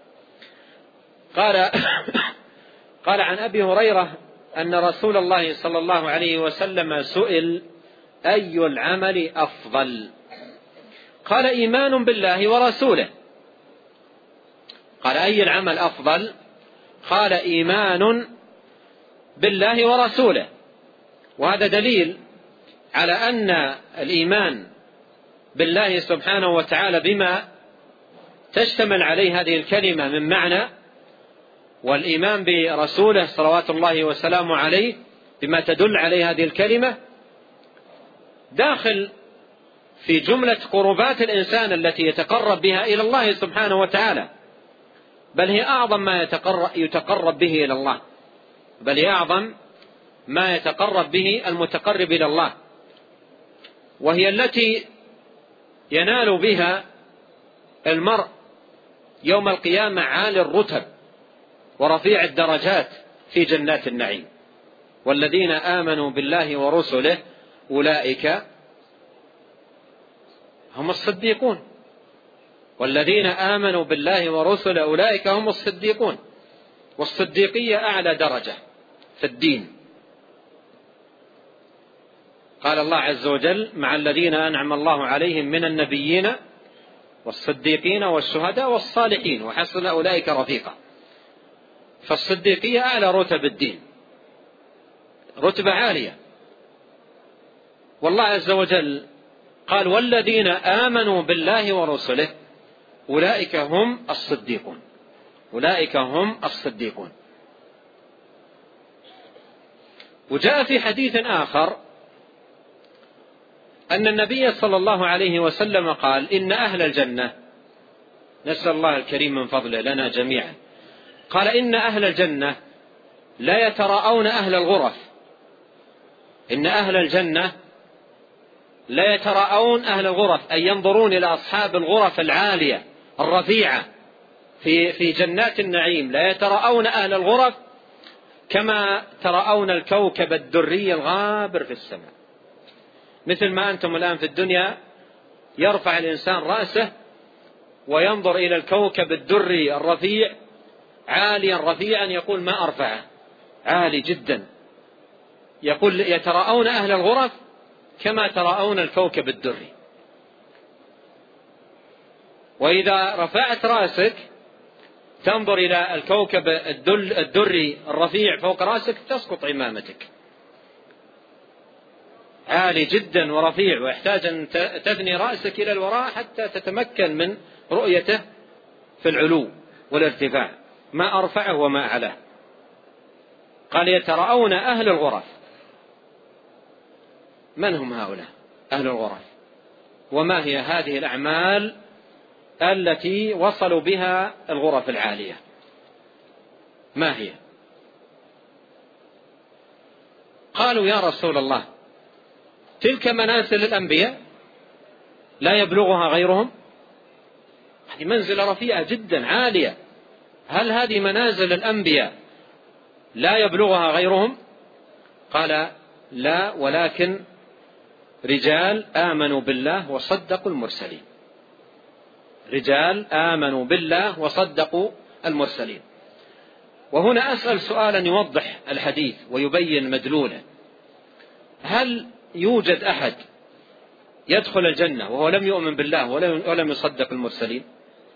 قال قال عن أبي هريرة أن رسول الله صلى الله عليه وسلم سئل: أي العمل أفضل؟ قال إيمان بالله ورسوله. قال أي العمل أفضل؟ قال إيمان بالله ورسوله. وهذا دليل على أن الإيمان بالله سبحانه وتعالى بما تشتمل عليه هذه الكلمة من معنى، والإيمان برسوله صلوات الله وسلامه عليه بما تدل عليه هذه الكلمة، داخل في جملة قربات الإنسان التي يتقرب بها إلى الله سبحانه وتعالى، بل هي أعظم ما يتقرب به إلى الله، بل هي أعظم ما يتقرب به المتقرب إلى الله، وهي التي ينال بها المرء يوم القيامة عالي الرتب ورفيع الدرجات في جنات النعيم. والذين آمنوا بالله ورسله أولئك هم الصديقون. والذين آمنوا بالله ورسله أولئك هم الصديقون. والصديقية أعلى درجة في الدين. قال الله عز وجل: مع الذين أنعم الله عليهم من النبيين والصديقين والشهداء والصالحين وحسن أولئك رفيقا. فالصديقية أعلى رتب الدين، رتبة عالية. والله عز وجل قال: والذين آمنوا بالله ورسله أولئك هم الصديقون. أولئك هم الصديقون. وجاء في حديث آخر أن النبي صلى الله عليه وسلم قال: إن أهل الجنة، نسأل الله الكريم من فضله لنا جميعا، قال: إن أهل الجنة لا يتراءون أهل الغرف. إن أهل الجنة لا يتراءون أهل الغرف، أي ينظرون إلى أصحاب الغرف العالية الرفيعة في في جنات النعيم، لا يتراءون أهل الغرف كما تراءون الكوكب الدري الغابر في السماء. مثل ما أنتم الآن في الدنيا يرفع الإنسان رأسه وينظر إلى الكوكب الدري الرفيع عاليا رفيعا، يقول: ما أرفعه، عالي جدا. يقول: يتراءون أهل الغرف كما تراءون الكوكب الدري. وإذا رفعت رأسك تنظر إلى الكوكب الدري الرفيع فوق رأسك، تسقط عمامتك. عالي جدا ورفيع، ويحتاج أن تثني رأسك إلى الوراء حتى تتمكن من رؤيته في العلو والارتفاع، ما أرفعه وما أعلاه. قال: يتراءون أهل الغرف. من هم هؤلاء أهل الغرف؟ وما هي هذه الأعمال التي وصلوا بها الغرف العالية؟ ما هي؟ قالوا: يا رسول الله، تلك منازل الأنبياء لا يبلغها غيرهم. هذه منزلة رفيعة جدا عالية. هل هذه منازل الأنبياء لا يبلغها غيرهم؟ قال: لا، ولكن رجال آمنوا بالله وصدقوا المرسلين. رجال آمنوا بالله وصدقوا المرسلين. وهنا أسأل سؤالا يوضح الحديث ويبين مدلوله. هل يوجد أحد يدخل الجنة وهو لم يؤمن بالله ولم يصدق المرسلين؟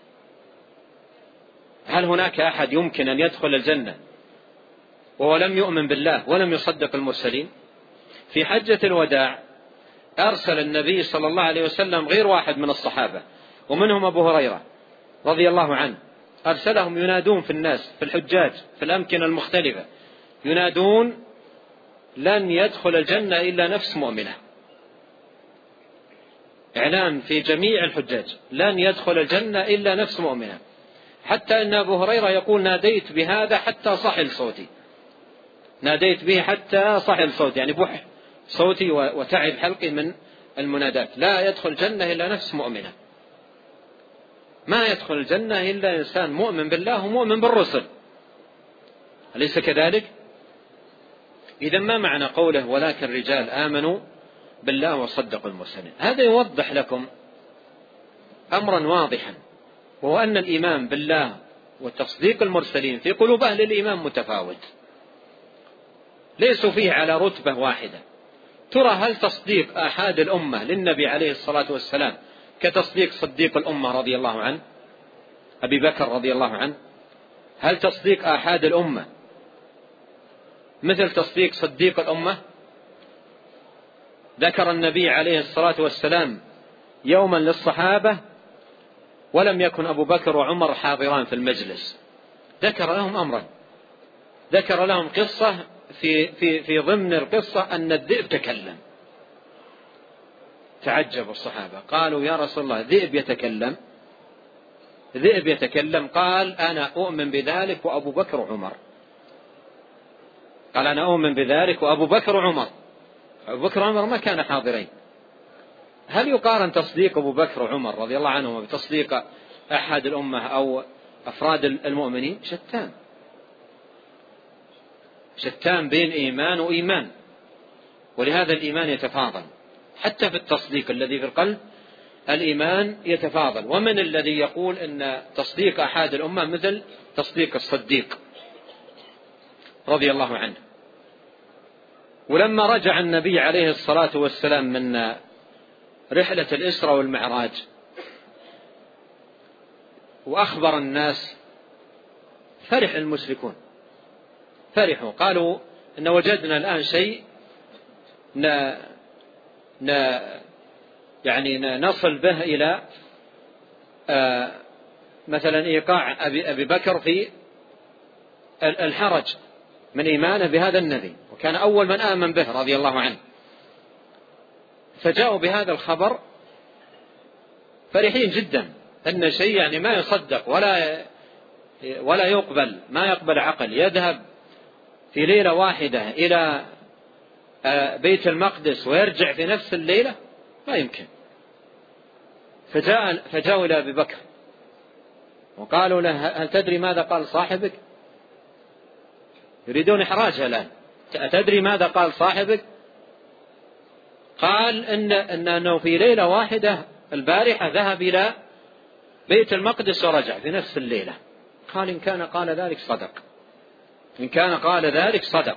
هل هناك أحد يمكن أن يدخل الجنة وهو لم يؤمن بالله ولم يصدق المرسلين؟ في حجة الوداع أرسل النبي صلى الله عليه وسلم غير واحد من الصحابة، ومنهم أبو هريرة رضي الله عنه، أرسلهم ينادون في الناس، في الحجاج، في الأمكنة المختلفة، ينادون: لن يدخل الجنة إلا نفس مؤمنة. إعلان في جميع الحجاج: لن يدخل الجنة إلا نفس مؤمنة. حتى أن أبو هريرة يقول: ناديت بهذا حتى صحل صوتي. ناديت به حتى صحل صوتي، يعني بح صوتي وتعب حلقي من المنادات. لا يدخل الجنة إلا نفس مؤمنة. ما يدخل الجنة إلا إنسان مؤمن بالله ومؤمن بالرسل، أليس كذلك؟ إذا ما معنى قوله: ولكن رجال آمنوا بالله وصدقوا المرسلين؟ هذا يوضح لكم أمرا واضحا، وهو أن الإيمان بالله وتصديق المرسلين في قلوب أهل الإيمان متفاوت، ليسوا فيه على رتبة واحدة. ترى هل تصديق آحاد الأمة للنبي عليه الصلاة والسلام كتصديق صديق الأمة رضي الله عنه أبي بكر رضي الله عنه؟ هل تصديق آحاد الأمة مثل تصديق صديق الأمة؟ ذكر النبي عليه الصلاة والسلام يوما للصحابة ولم يكن أبو بكر وعمر حاضران في المجلس، ذكر لهم أمرا، ذكر لهم قصة في, في, في ضمن القصة أن الذئب تكلم. تعجب الصحابة، قالوا يا رسول الله ذئب يتكلم؟ ذئب يتكلم؟ قال أنا أؤمن بذلك وأبو بكر وعمر. قال أنا أؤمن بذلك وأبو بكر وعمر. أبو بكر وعمر ما كان حاضرين. هل يقارن تصديق أبو بكر وعمر رضي الله عنهما بتصديق أحد الأمة أو أفراد المؤمنين؟ شتان، شتان بين إيمان وإيمان. ولهذا الإيمان يتفاضل حتى في التصديق الذي في القلب، الإيمان يتفاضل. ومن الذي يقول أن تصديق أحد الأمة مثل تصديق الصديق رضي الله عنه؟ ولما رجع النبي عليه الصلاة والسلام من رحلة الإسراء والمعراج وأخبر الناس، فرح المشركون، فرحوا، قالوا إن وجدنا الآن شيء ن... ن... يعني نصل به إلى آه مثلا إيقاع أبي, أبي بكر في الحرج من إيمانه بهذا النبي، وكان أول من آمن به رضي الله عنه. فجاءوا بهذا الخبر فرحين جدا، أن شيء يعني ما يصدق ولا ولا يقبل، ما يقبل عقل، يذهب في ليلة واحدة إلى بيت المقدس ويرجع في نفس الليلة، ما يمكن. فجاء فجاءوا إلى أبي بكر وقالوا له هل تدري ماذا قال صاحبك؟ يريدون إحراجها الآن. أتدري ماذا قال صاحبك؟ قال إن أنه في ليلة واحدة البارحة ذهب إلى بيت المقدس ورجع في نفس الليلة. قال إن كان قال ذلك صدق، إن كان قال ذلك صدق.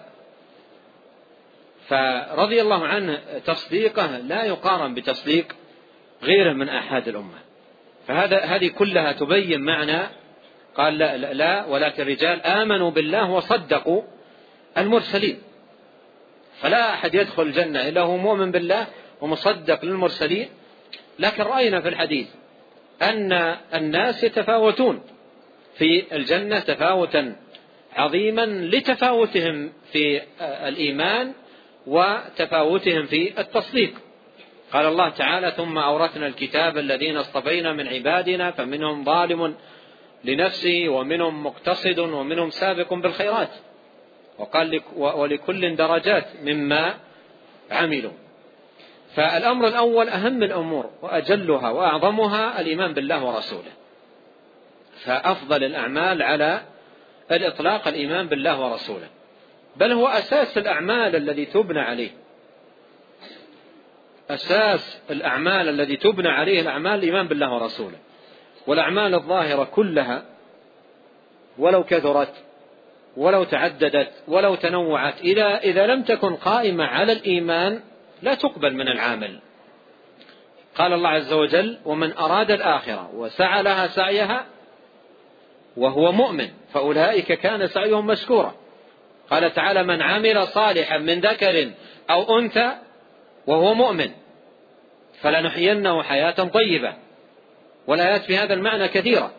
فرضي الله عنه تصديقه لا يقارن بتصديق غيره من أحد الأمة. فهذا هذه كلها تبين معنى قال لا, لا, لا ولكن رجال آمنوا بالله وصدقوا المرسلين. فلا أحد يدخل الجنة إلا هو مؤمن بالله ومصدق للمرسلين. لكن رأينا في الحديث أن الناس يتفاوتون في الجنة تفاوتا عظيما لتفاوتهم في الإيمان وتفاوتهم في التصديق. قال الله تعالى ثم أورثنا الكتاب الذين اصطفينا من عبادنا فمنهم ظالم لنفسه ومنهم مقتصد ومنهم سابق بالخيرات، وقال ولكل درجات مما عملوا. فالأمر الأول أهم الأمور وأجلها وأعظمها الإيمان بالله ورسوله. فأفضل الأعمال على الإطلاق الإيمان بالله ورسوله، بل هو أساس الأعمال الذي تبنى عليه، أساس الأعمال الذي تبنى عليه الأعمال الإيمان بالله ورسوله. والأعمال الظاهرة كلها ولو كثرت ولو تعددت ولو تنوعت إذا, إذا لم تكن قائمة على الإيمان لا تقبل من العامل. قال الله عز وجل ومن أراد الآخرة وسعى لها سعيها وهو مؤمن فأولئك كان سعيهم مشكورا. قال تعالى من عمل صالحا من ذكر أو أنثى وهو مؤمن فلنحيينه حياة طيبة. والآيات في هذا المعنى كثيرة.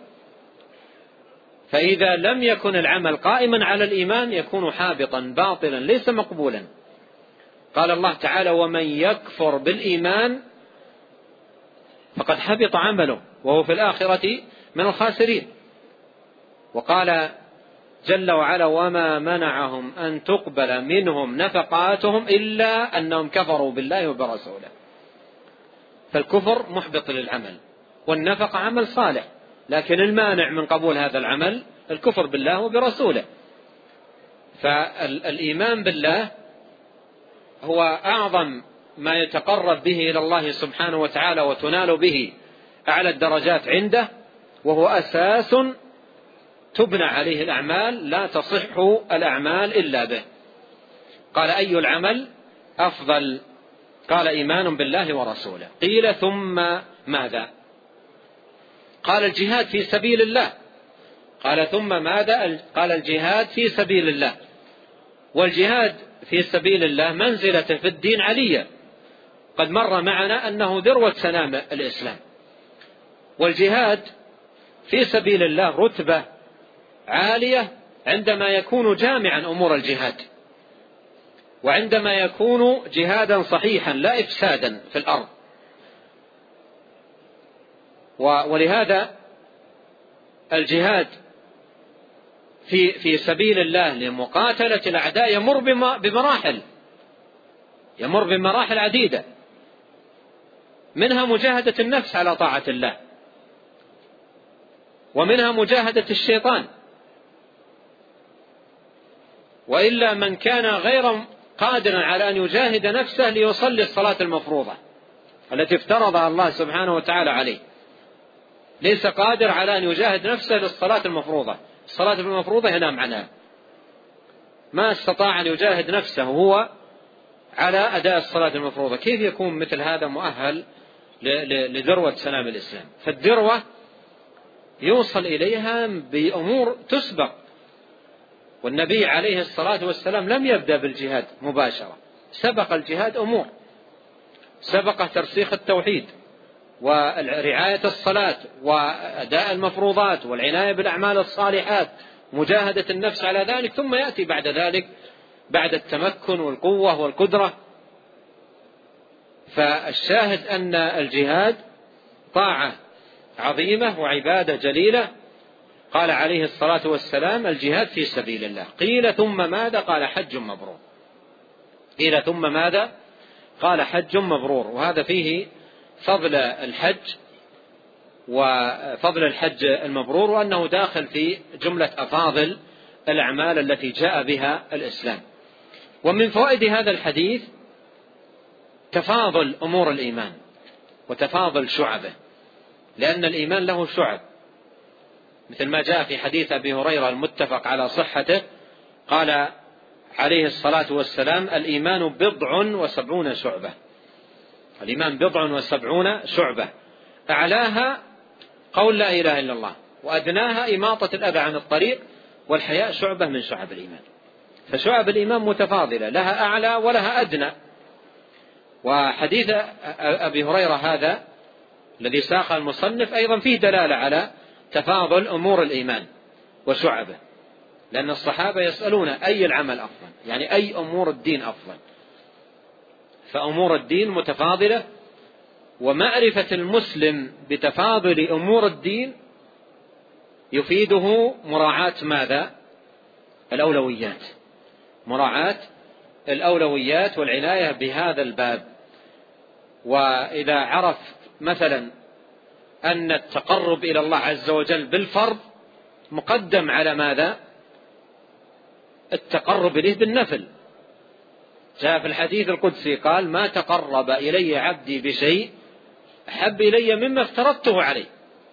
فإذا لم يكن العمل قائما على الإيمان يكون حابطا باطلا ليس مقبولا. قال الله تعالى ومن يكفر بالإيمان فقد حبط عمله وهو في الآخرة من الخاسرين. وقال جل وعلا وما منعهم أن تقبل منهم نفقاتهم إلا أنهم كفروا بالله وبرسوله. فالكفر محبط للعمل والنفق عمل صالح، لكن المانع من قبول هذا العمل الكفر بالله وبرسوله. فالإيمان بالله هو أعظم ما يتقرب به إلى الله سبحانه وتعالى وتنال به أعلى الدرجات عنده، وهو أساس تبنى عليه الأعمال، لا تصح الأعمال إلا به. قال أي العمل أفضل؟ قال إيمان بالله ورسوله. قيل ثم ماذا؟ قال الجهاد في سبيل الله. قال ثم ماذا؟ قال الجهاد في سبيل الله. والجهاد في سبيل الله منزلته في الدين علية، قد مر معنا أنه ذروة سنام الإسلام. والجهاد في سبيل الله رتبة عالية عندما يكون جامعا أمور الجهاد، وعندما يكون جهادا صحيحا لا إفسادا في الأرض. ولهذا الجهاد في في سبيل الله لمقاتلة الأعداء يمر بمراحل يمر بمراحل عديدة، منها مجاهدة النفس على طاعة الله، ومنها مجاهدة الشيطان. وإلا من كان غير قادرا على أن يجاهد نفسه ليصلي الصلاة المفروضة التي افترضها الله سبحانه وتعالى عليه، ليس قادر على أن يجاهد نفسه للصلاة المفروضة. الصلاة المفروضة ينام عنها، ما استطاع أن يجاهد نفسه هو على أداء الصلاة المفروضة، كيف يكون مثل هذا مؤهل لذروة سلام الإسلام؟ فالذروة يوصل إليها بأمور تسبق، والنبي عليه الصلاة والسلام لم يبدأ بالجهاد مباشرة، سبق الجهاد أمور، سبق ترسيخ التوحيد ورعاية الصلاة وأداء المفروضات والعناية بالأعمال الصالحات، مجاهدة النفس على ذلك، ثم يأتي بعد ذلك بعد التمكن والقوة والقدرة. فالشاهد أن الجهاد طاعة عظيمة وعبادة جليلة. قال عليه الصلاة والسلام الجهاد في سبيل الله. قيل ثم ماذا؟ قال حج مبرور. قيل ثم ماذا؟ قال حج مبرور. وهذا فيه فضل الحج وفضل الحج المبرور، وأنه داخل في جملة أفاضل الأعمال التي جاء بها الإسلام. ومن فوائد هذا الحديث تفاضل أمور الإيمان وتفاضل شعبه، لأن الإيمان له شعب، مثل ما جاء في حديث أبي هريرة المتفق على صحته، قال عليه الصلاة والسلام الإيمان بضع وسبعون شعبة. الإيمان بضع وسبعون شعبة، أعلاها قول لا إله إلا الله، وأدناها إماطة الأذى عن الطريق، والحياء شعبة من شعب الإيمان. فشعب الإيمان متفاضلة، لها أعلى ولها أدنى. وحديث أبي هريرة هذا الذي ساق المصنف أيضا فيه دلالة على تفاضل أمور الإيمان وشعبه، لأن الصحابة يسألون أي العمل أفضل، يعني أي أمور الدين أفضل. فأمور الدين متفاضلة، ومعرفة المسلم بتفاضل أمور الدين يفيده مراعاة ماذا؟ الأولويات، مراعاة الأولويات والعناية بهذا الباب. وإذا عرف مثلا أن التقرب إلى الله عز وجل بالفرض مقدم على ماذا؟ التقرب إليه بالنفل. جاء في الحديث القدسي قال ما تقرب إلي عبدي بشيء أحب إلي مما افترضته عليه،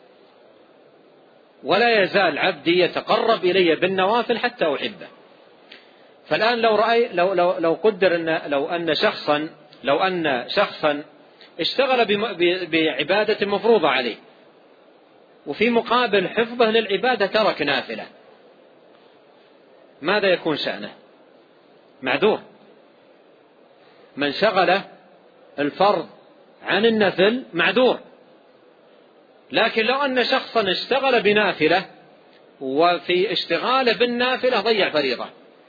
ولا يزال عبدي يتقرب إلي بالنوافل حتى أحبه. فالآن لو رأي لو لو لو قدر أن لو أن شخصا لو أن شخصا اشتغل بعبادة مفروضة عليه، وفي مقابل حفظه للعبادة ترك نافلة، ماذا يكون شأنه؟ معذور. من شغل الفرض عن النفل معذور. لكن لو أن شخصا اشتغل بنافلة وفي اشتغاله بالنافلة ضيع فريضة،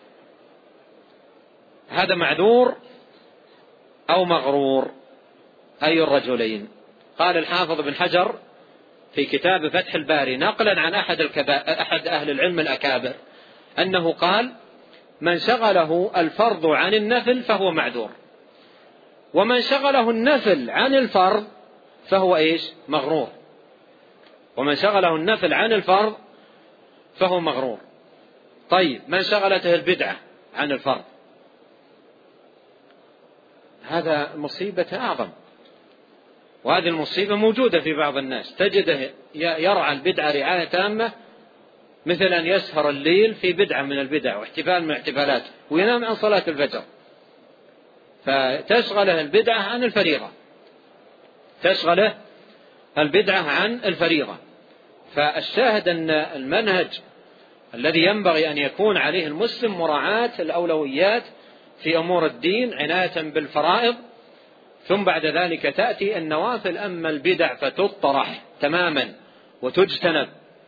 هذا معذور أو مغرور؟ أي الرجلين؟ قال الحافظ بن حجر في كتاب فتح الباري نقلا عن أحد, أحد أهل العلم الأكابر أنه قال من شغله الفرض عن النفل فهو معذور، ومن شغله النفل عن الفرض فهو إيش؟ مغرور. ومن شغله النفل عن الفرض فهو مغرور. طيب من شغلته البدعة عن الفرض، هذا مصيبة أعظم. وهذه المصيبة موجودة في بعض الناس، تجده يرعى البدعة رعاية تامة، مثل أن يسهر الليل في بدعة من البدع واحتفال من الاحتفالات وينام عن صلاة الفجر، فتشغله البدعة عن الفريضة، تشغله البدعة عن الفريضة. فالشاهد أن المنهج الذي ينبغي أن يكون عليه المسلم مراعاة الأولويات في أمور الدين عناية بالفرائض، ثم بعد ذلك تأتي النوافل. أما البدع فتطرح تماما وتجتنب،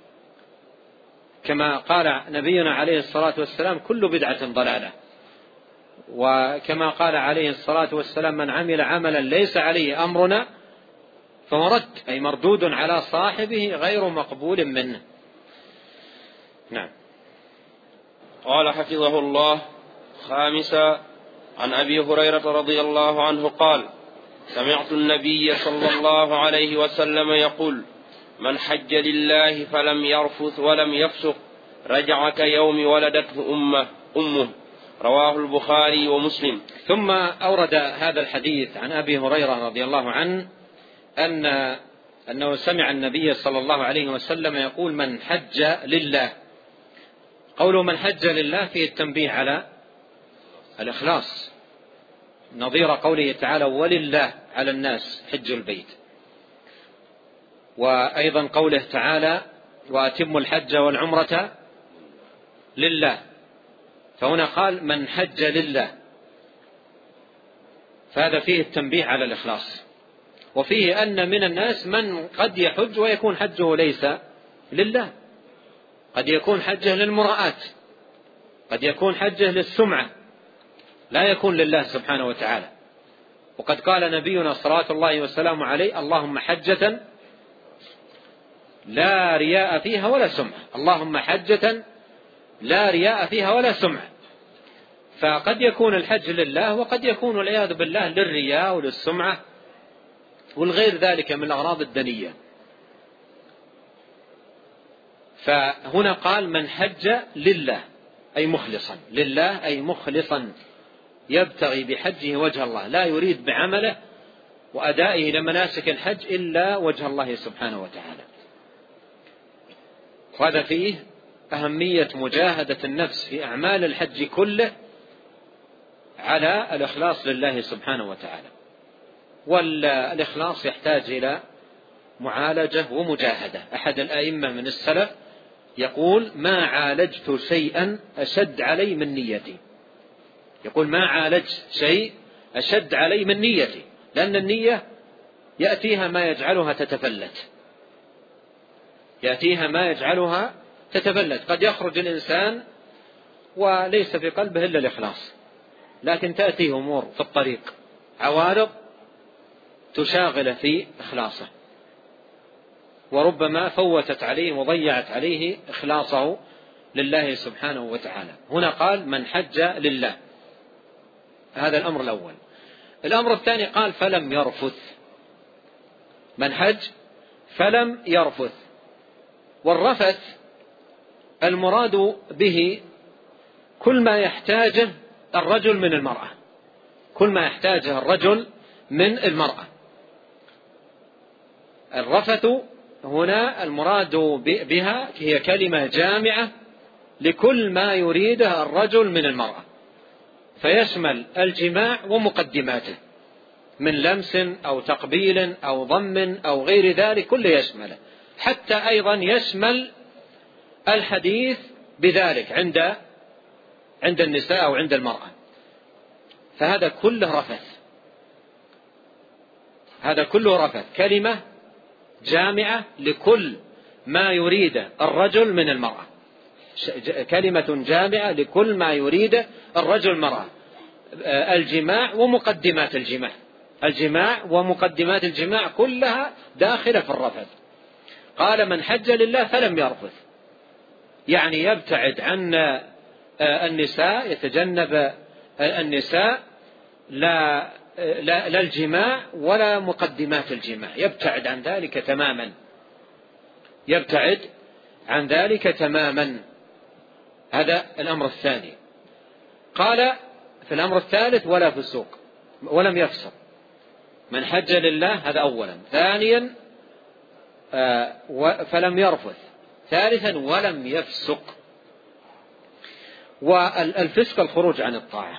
كما قال نبينا عليه الصلاة والسلام: كل بدعة ضلالة. وكما قال عليه الصلاة والسلام: من عمل عملا ليس عليه أمرنا فهو رد، أي مردود على صاحبه غير مقبول منه. نعم. قال حفظه الله: خامسا، عن أبي هريرة رضي الله عنه قال: سمعت النبي صلى الله عليه وسلم يقول: من حج لله فلم يرفث ولم يفسق رجع كيوم ولدته أمه أمه رواه البخاري ومسلم. ثم أورد هذا الحديث عن أبي هريرة رضي الله عنه أن أنه سمع النبي صلى الله عليه وسلم يقول: من حج لله. قوله من حج لله فيه التنبيه على الإخلاص، نظير قوله تعالى: ولله على الناس حج البيت. وأيضا قوله تعالى: وأتموا الحج والعمرة لله. فهنا قال: من حج لله، فهذا فيه التنبيه على الإخلاص. وفيه أن من الناس من قد يحج ويكون حجه ليس لله، قد يكون حجه للمراءات، قد يكون حجه للسمعة، لا يكون لله سبحانه وتعالى. وقد قال نبينا صلوات الله وسلامه عليه: اللهم حجة لا رياء فيها ولا سمعة، اللهم حجة لا رياء فيها ولا سمعة. فقد يكون الحج لله، وقد يكون والعياذ بالله للرياء وللسمعة والغير ذلك من الأغراض الدنية. فهنا قال: من حج لله، أي مخلصا لله، أي مخلصا يبتغي بحجه وجه الله، لا يريد بعمله وأدائه لمناسك الحج إلا وجه الله سبحانه وتعالى. وهذا فيه أهمية مجاهدة النفس في أعمال الحج كله على الإخلاص لله سبحانه وتعالى. والإخلاص يحتاج إلى معالجة ومجاهدة. أحد الأئمة من السلف يقول: ما عالجت شيئا أشد علي من نيتي. يقول: ما عالجت شيء أشد علي من نيتي، لأن النية يأتيها ما يجعلها تتفلت، يأتيها ما يجعلها تتفلت. قد يخرج الإنسان وليس في قلبه إلا الإخلاص، لكن تأتي أمور في الطريق، عوارض تشاغل في إخلاصه، وربما فوتت عليه وضيعت عليه إخلاصه لله سبحانه وتعالى. هنا قال: من حج لله. هذا الأمر الأول. الأمر الثاني قال: فلم يرفث. من حج فلم يرفث. والرفث المراد به كل ما يحتاجه الرجل من المرأة، كل ما يحتاجه الرجل من المرأة. الرفث هنا المراد بها هي كلمة جامعة لكل ما يريده الرجل من المرأة، فيشمل الجماع ومقدماته من لمس أو تقبيل أو ضم أو غير ذلك، كله يشمله. حتى أيضا يشمل الحديث بذلك عند عند النساء أو عند المرأة. فهذا كله رفث، هذا كله رفث، كلمة جامعة لكل ما يريده الرجل من المرأة، كلمة جامعة لكل ما يريده الرجل المرأة. الجماع ومقدمات الجماع، الجماع ومقدمات الجماع كلها داخلة في الرفث. قال: من حج لله فلم يرفث، يعني يبتعد عن النساء، يتجنب النساء، لا لا, لا الجماع ولا مقدمات الجماع، يبتعد عن ذلك تماما، يبتعد عن ذلك تماما. هذا الأمر الثاني. قال في الأمر الثالث: ولا فسوق، ولم يفسق. من حج لله، هذا أولا. ثانيا فلم يرفث. ثالثا ولم يفسق. والفسق الخروج عن الطاعة،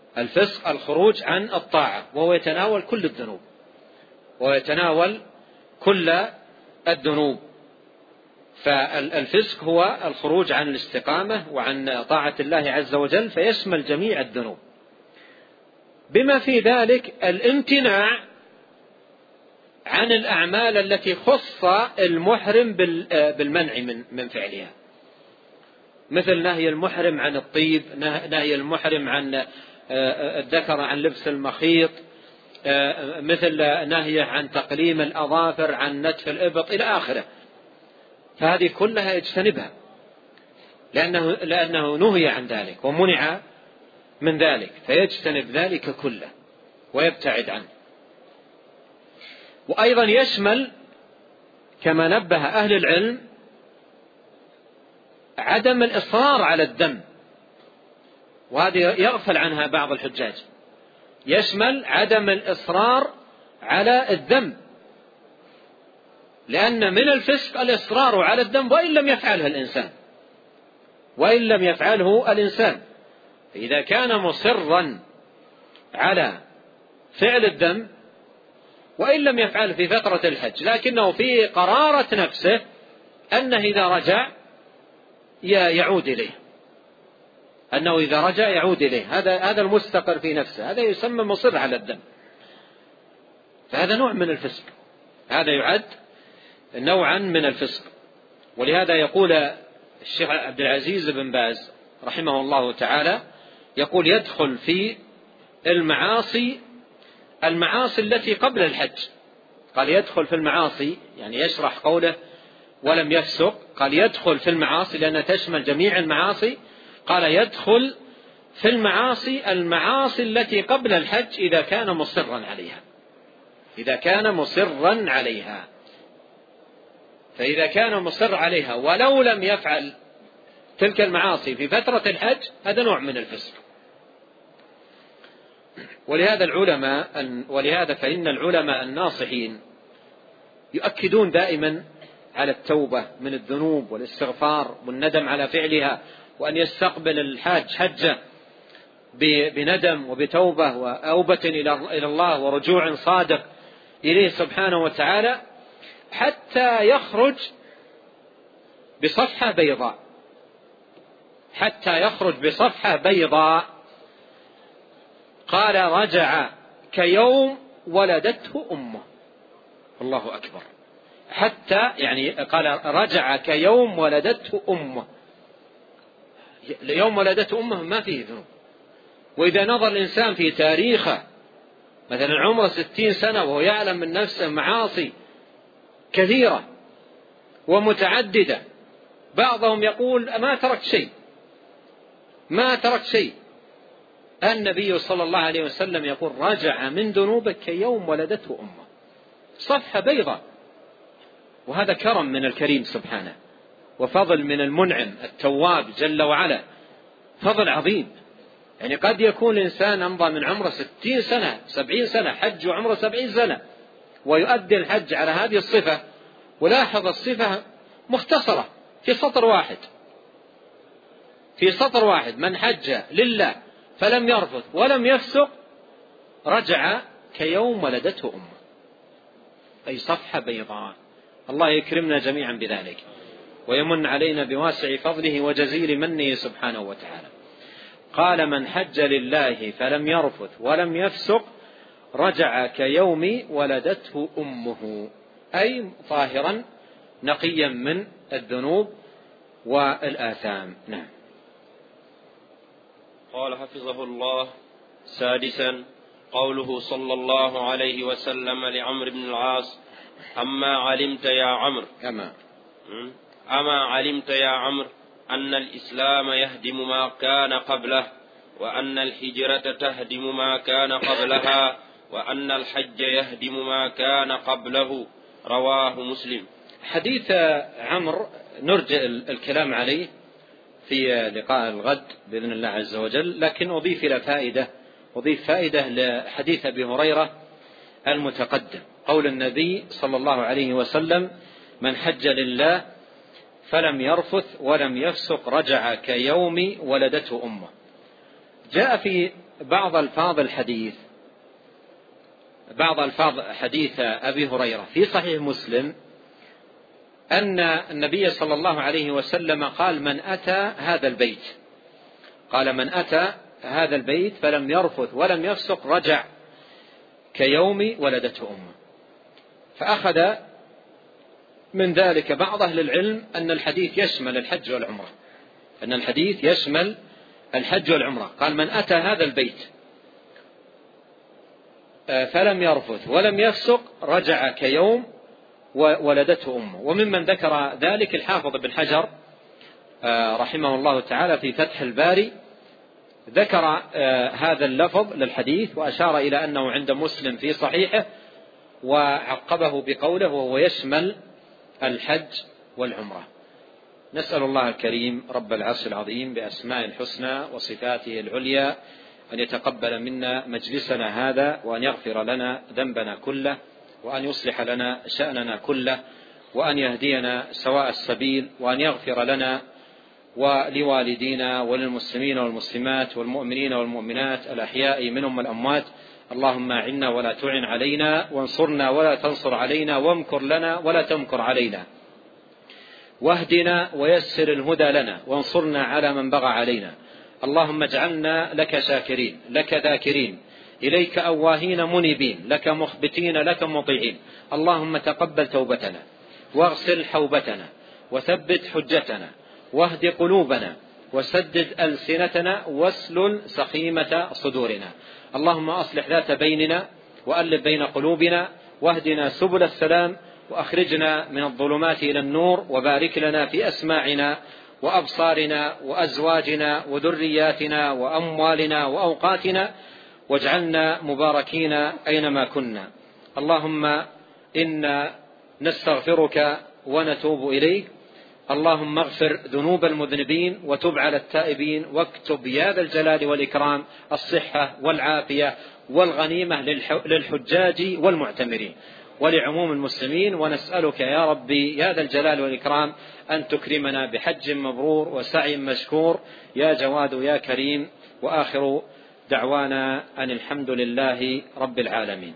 الفسق الخروج عن الطاعة، وهو يتناول كل الذنوب، ويتناول كل الذنوب. فالفسق هو الخروج عن الاستقامة وعن طاعة الله عز وجل، فيشمل جميع الذنوب، بما في ذلك الامتناع عن الأعمال التي خص المحرم بالمنع من فعلها، مثل نهي المحرم عن الطيب، نهي المحرم عن الذكر عن لبس المخيط، مثل نهيه عن تقليم الأظافر، عن نتف الإبط إلى آخره. فهذه كلها يجتنبها، لأنه, لأنه نهي عن ذلك ومنع من ذلك، فيجتنب ذلك كله ويبتعد عنه. وأيضا يشمل كما نبه أهل العلم عدم الإصرار على الذنب، وهذه يغفل عنها بعض الحجاج. يشمل عدم الإصرار على الذنب، لأن من الفسق الإصرار على الذنب وإن لم يفعله الإنسان وإن لم يفعله الإنسان إذا كان مصرا على فعل الذنب وإن لم يفعل في فترة الحج، لكنه في قرارة نفسه أنه إذا رجع يعود إليه، أنه إذا رجع يعود إليه، هذا هذا المستقر في نفسه، هذا يسمى مصر على الذنب، فهذا نوع من الفسق، هذا يعد نوعا من الفسق. ولهذا يقول الشيخ عبد العزيز بن باز رحمه الله تعالى، يقول يدخل في المعاصي المعاصي التي قبل الحج. قال يدخل في المعاصي، يعني يشرح قوله ولم يفسق، قال يدخل في المعاصي لأنها تشمل جميع المعاصي. قال يدخل في المعاصي المعاصي التي قبل الحج إذا كان مصرا عليها، إذا كان مصرا عليها فإذا كان مصر عليها ولو لم يفعل تلك المعاصي في فترة الحج، هذا نوع من الفسق. ولهذا العلماء ولهذا فإن العلماء الناصحين يؤكدون دائما على التوبة من الذنوب والاستغفار والندم على فعلها، وأن يستقبل الحاج حجه بندم وبتوبة وأوبة إلى الله ورجوع صادق إليه سبحانه وتعالى، حتى يخرج بصفحة بيضاء، حتى يخرج بصفحة بيضاء. قال رجع كيوم ولدته أمه. الله أكبر. حتى يعني قال رجع كيوم ولدته أمه، يوم ولدته أمه ما فيه ذنوب. وإذا نظر الإنسان في تاريخه، مثلا عمره ستين سنة وهو يعلم من نفسه معاصي كثيرة ومتعددة، بعضهم يقول ما ترك شيء ما ترك شيء النبي صلى الله عليه وسلم يقول رجع من ذنوبك كيوم ولدته أمه، صفحة بيضاء. وهذا كرم من الكريم سبحانه، وفضل من المنعم التواب جل وعلا، فضل عظيم. يعني قد يكون الإنسان أمضى من عمره ستين سنة سبعين سنة حج وعمره سبعين سنة ويؤدي الحج على هذه الصفة، ولاحظ الصفة مختصرة في سطر واحد، في سطر واحد: من حج لله فلم يرفث ولم يفسق رجع كيوم ولدته أمه، أي صفحة بيضاء. الله يكرمنا جميعا بذلك ويمن علينا بواسع فضله وجزيل منه سبحانه وتعالى. قال من حج لله فلم يرفث ولم يفسق رجع كيوم ولدته أمه، أي طاهرا نقيا من الذنوب والآثام. نعم. قال حفظه الله: سادسا قوله صلى الله عليه وسلم لعمرو بن العاص: أما علمت يا عمرو أما أما علمت يا عمرو أن الإسلام يهدم ما كان قبله، وأن الهجرة تهدم ما كان قبلها، وأن الحج يهدم ما كان قبله. رواه مسلم. حديث عمرو نرجع الكلام عليه في لقاء الغد بإذن الله عز وجل، لكن أضيف إلى فائدة أضيف فائدة لحديث أبي هريرة المتقدم، قول النبي صلى الله عليه وسلم: من حج لله فلم يرفث ولم يفسق رجع كيوم ولدته أمه. جاء في بعض ألفاظ الحديث بعض ألفاظ حديث أبي هريرة في صحيح مسلم أن النبي صلى الله عليه وسلم قال: من أتى هذا البيت قال من أتى هذا البيت فلم يرفث ولم يفسق رجع كيوم ولدته أمه. فأخذ من ذلك بعض أهل العلم أن الحديث يشمل الحج والعمرة، أن الحديث يشمل الحج والعمرة. قال: من أتى هذا البيت فلم يرفث ولم يفسق رجع كيوم ولدته أمه. وممن ذكر ذلك الحافظ بن حجر رحمه الله تعالى في فتح الباري، ذكر هذا اللفظ للحديث وأشار إلى أنه عند مسلم في صحيحه، وعقبه بقوله: وهو يشمل الحج والعمرة. نسأل الله الكريم رب العرش العظيم بأسماء الحسنى وصفاته العليا أن يتقبل منا مجلسنا هذا، وأن يغفر لنا ذنبنا كله، وأن يصلح لنا شأننا كله، وأن يهدينا سواء السبيل، وأن يغفر لنا ولوالدينا وللمسلمين والمسلمات والمؤمنين والمؤمنات الأحياء منهم والأموات. اللهم أعنا ولا تعن علينا، وانصرنا ولا تنصر علينا، وامكر لنا ولا تمكر علينا، واهدنا ويسر الهدى لنا، وانصرنا على من بغى علينا. اللهم اجعلنا لك شاكرين، لك ذاكرين، إليك أواهين منيبين، لك مخبتين، لك مطيعين. اللهم تقبل توبتنا، واغسل حوبتنا، وثبت حجتنا، واهد قلوبنا، وسدد ألسنتنا، واسلل سخيمة صدورنا. اللهم أصلح ذات بيننا، وألف بين قلوبنا، واهدنا سبل السلام، وأخرجنا من الظلمات إلى النور، وبارك لنا في أسماعنا وأبصارنا وأزواجنا وذرياتنا وأموالنا وأوقاتنا، واجعلنا مباركين أينما كنا. اللهم إنا نستغفرك ونتوب إليك. اللهم اغفر ذنوب المذنبين، وتب على التائبين، واكتب يا ذا الجلال والإكرام الصحة والعافية والغنيمة للحجاج والمعتمرين ولعموم المسلمين. ونسألك يا ربي يا ذا الجلال والإكرام أن تكرمنا بحج مبرور وسعي مشكور يا جواد يا كريم. وآخر دعوانا أن الحمد لله رب العالمين.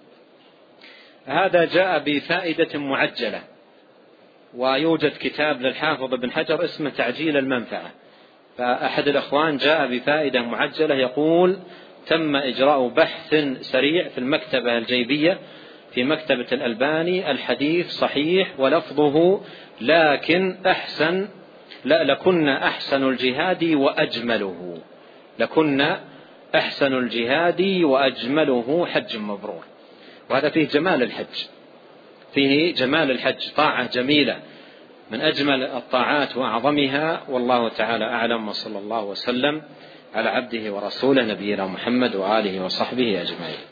هذا جاء بفائدة معجلة، ويوجد كتاب للحافظ ابن حجر اسمه تعجيل المنفعة، فأحد الأخوان جاء بفائدة معجلة يقول: تم إجراء بحث سريع في المكتبة الجيبية في مكتبة الألباني، الحديث صحيح ولفظه لكن أحسن لا لكنا أحسن الجهاد وأجمله لكنا أحسن الجهاد وأجمله حج مبرور. وهذا فيه جمال الحج، فيه جمال الحج، طاعة جميلة من أجمل الطاعات وأعظمها. والله تعالى أعلم، وصلى الله وسلم على عبده ورسوله نبينا محمد وآله وصحبه أجمعين.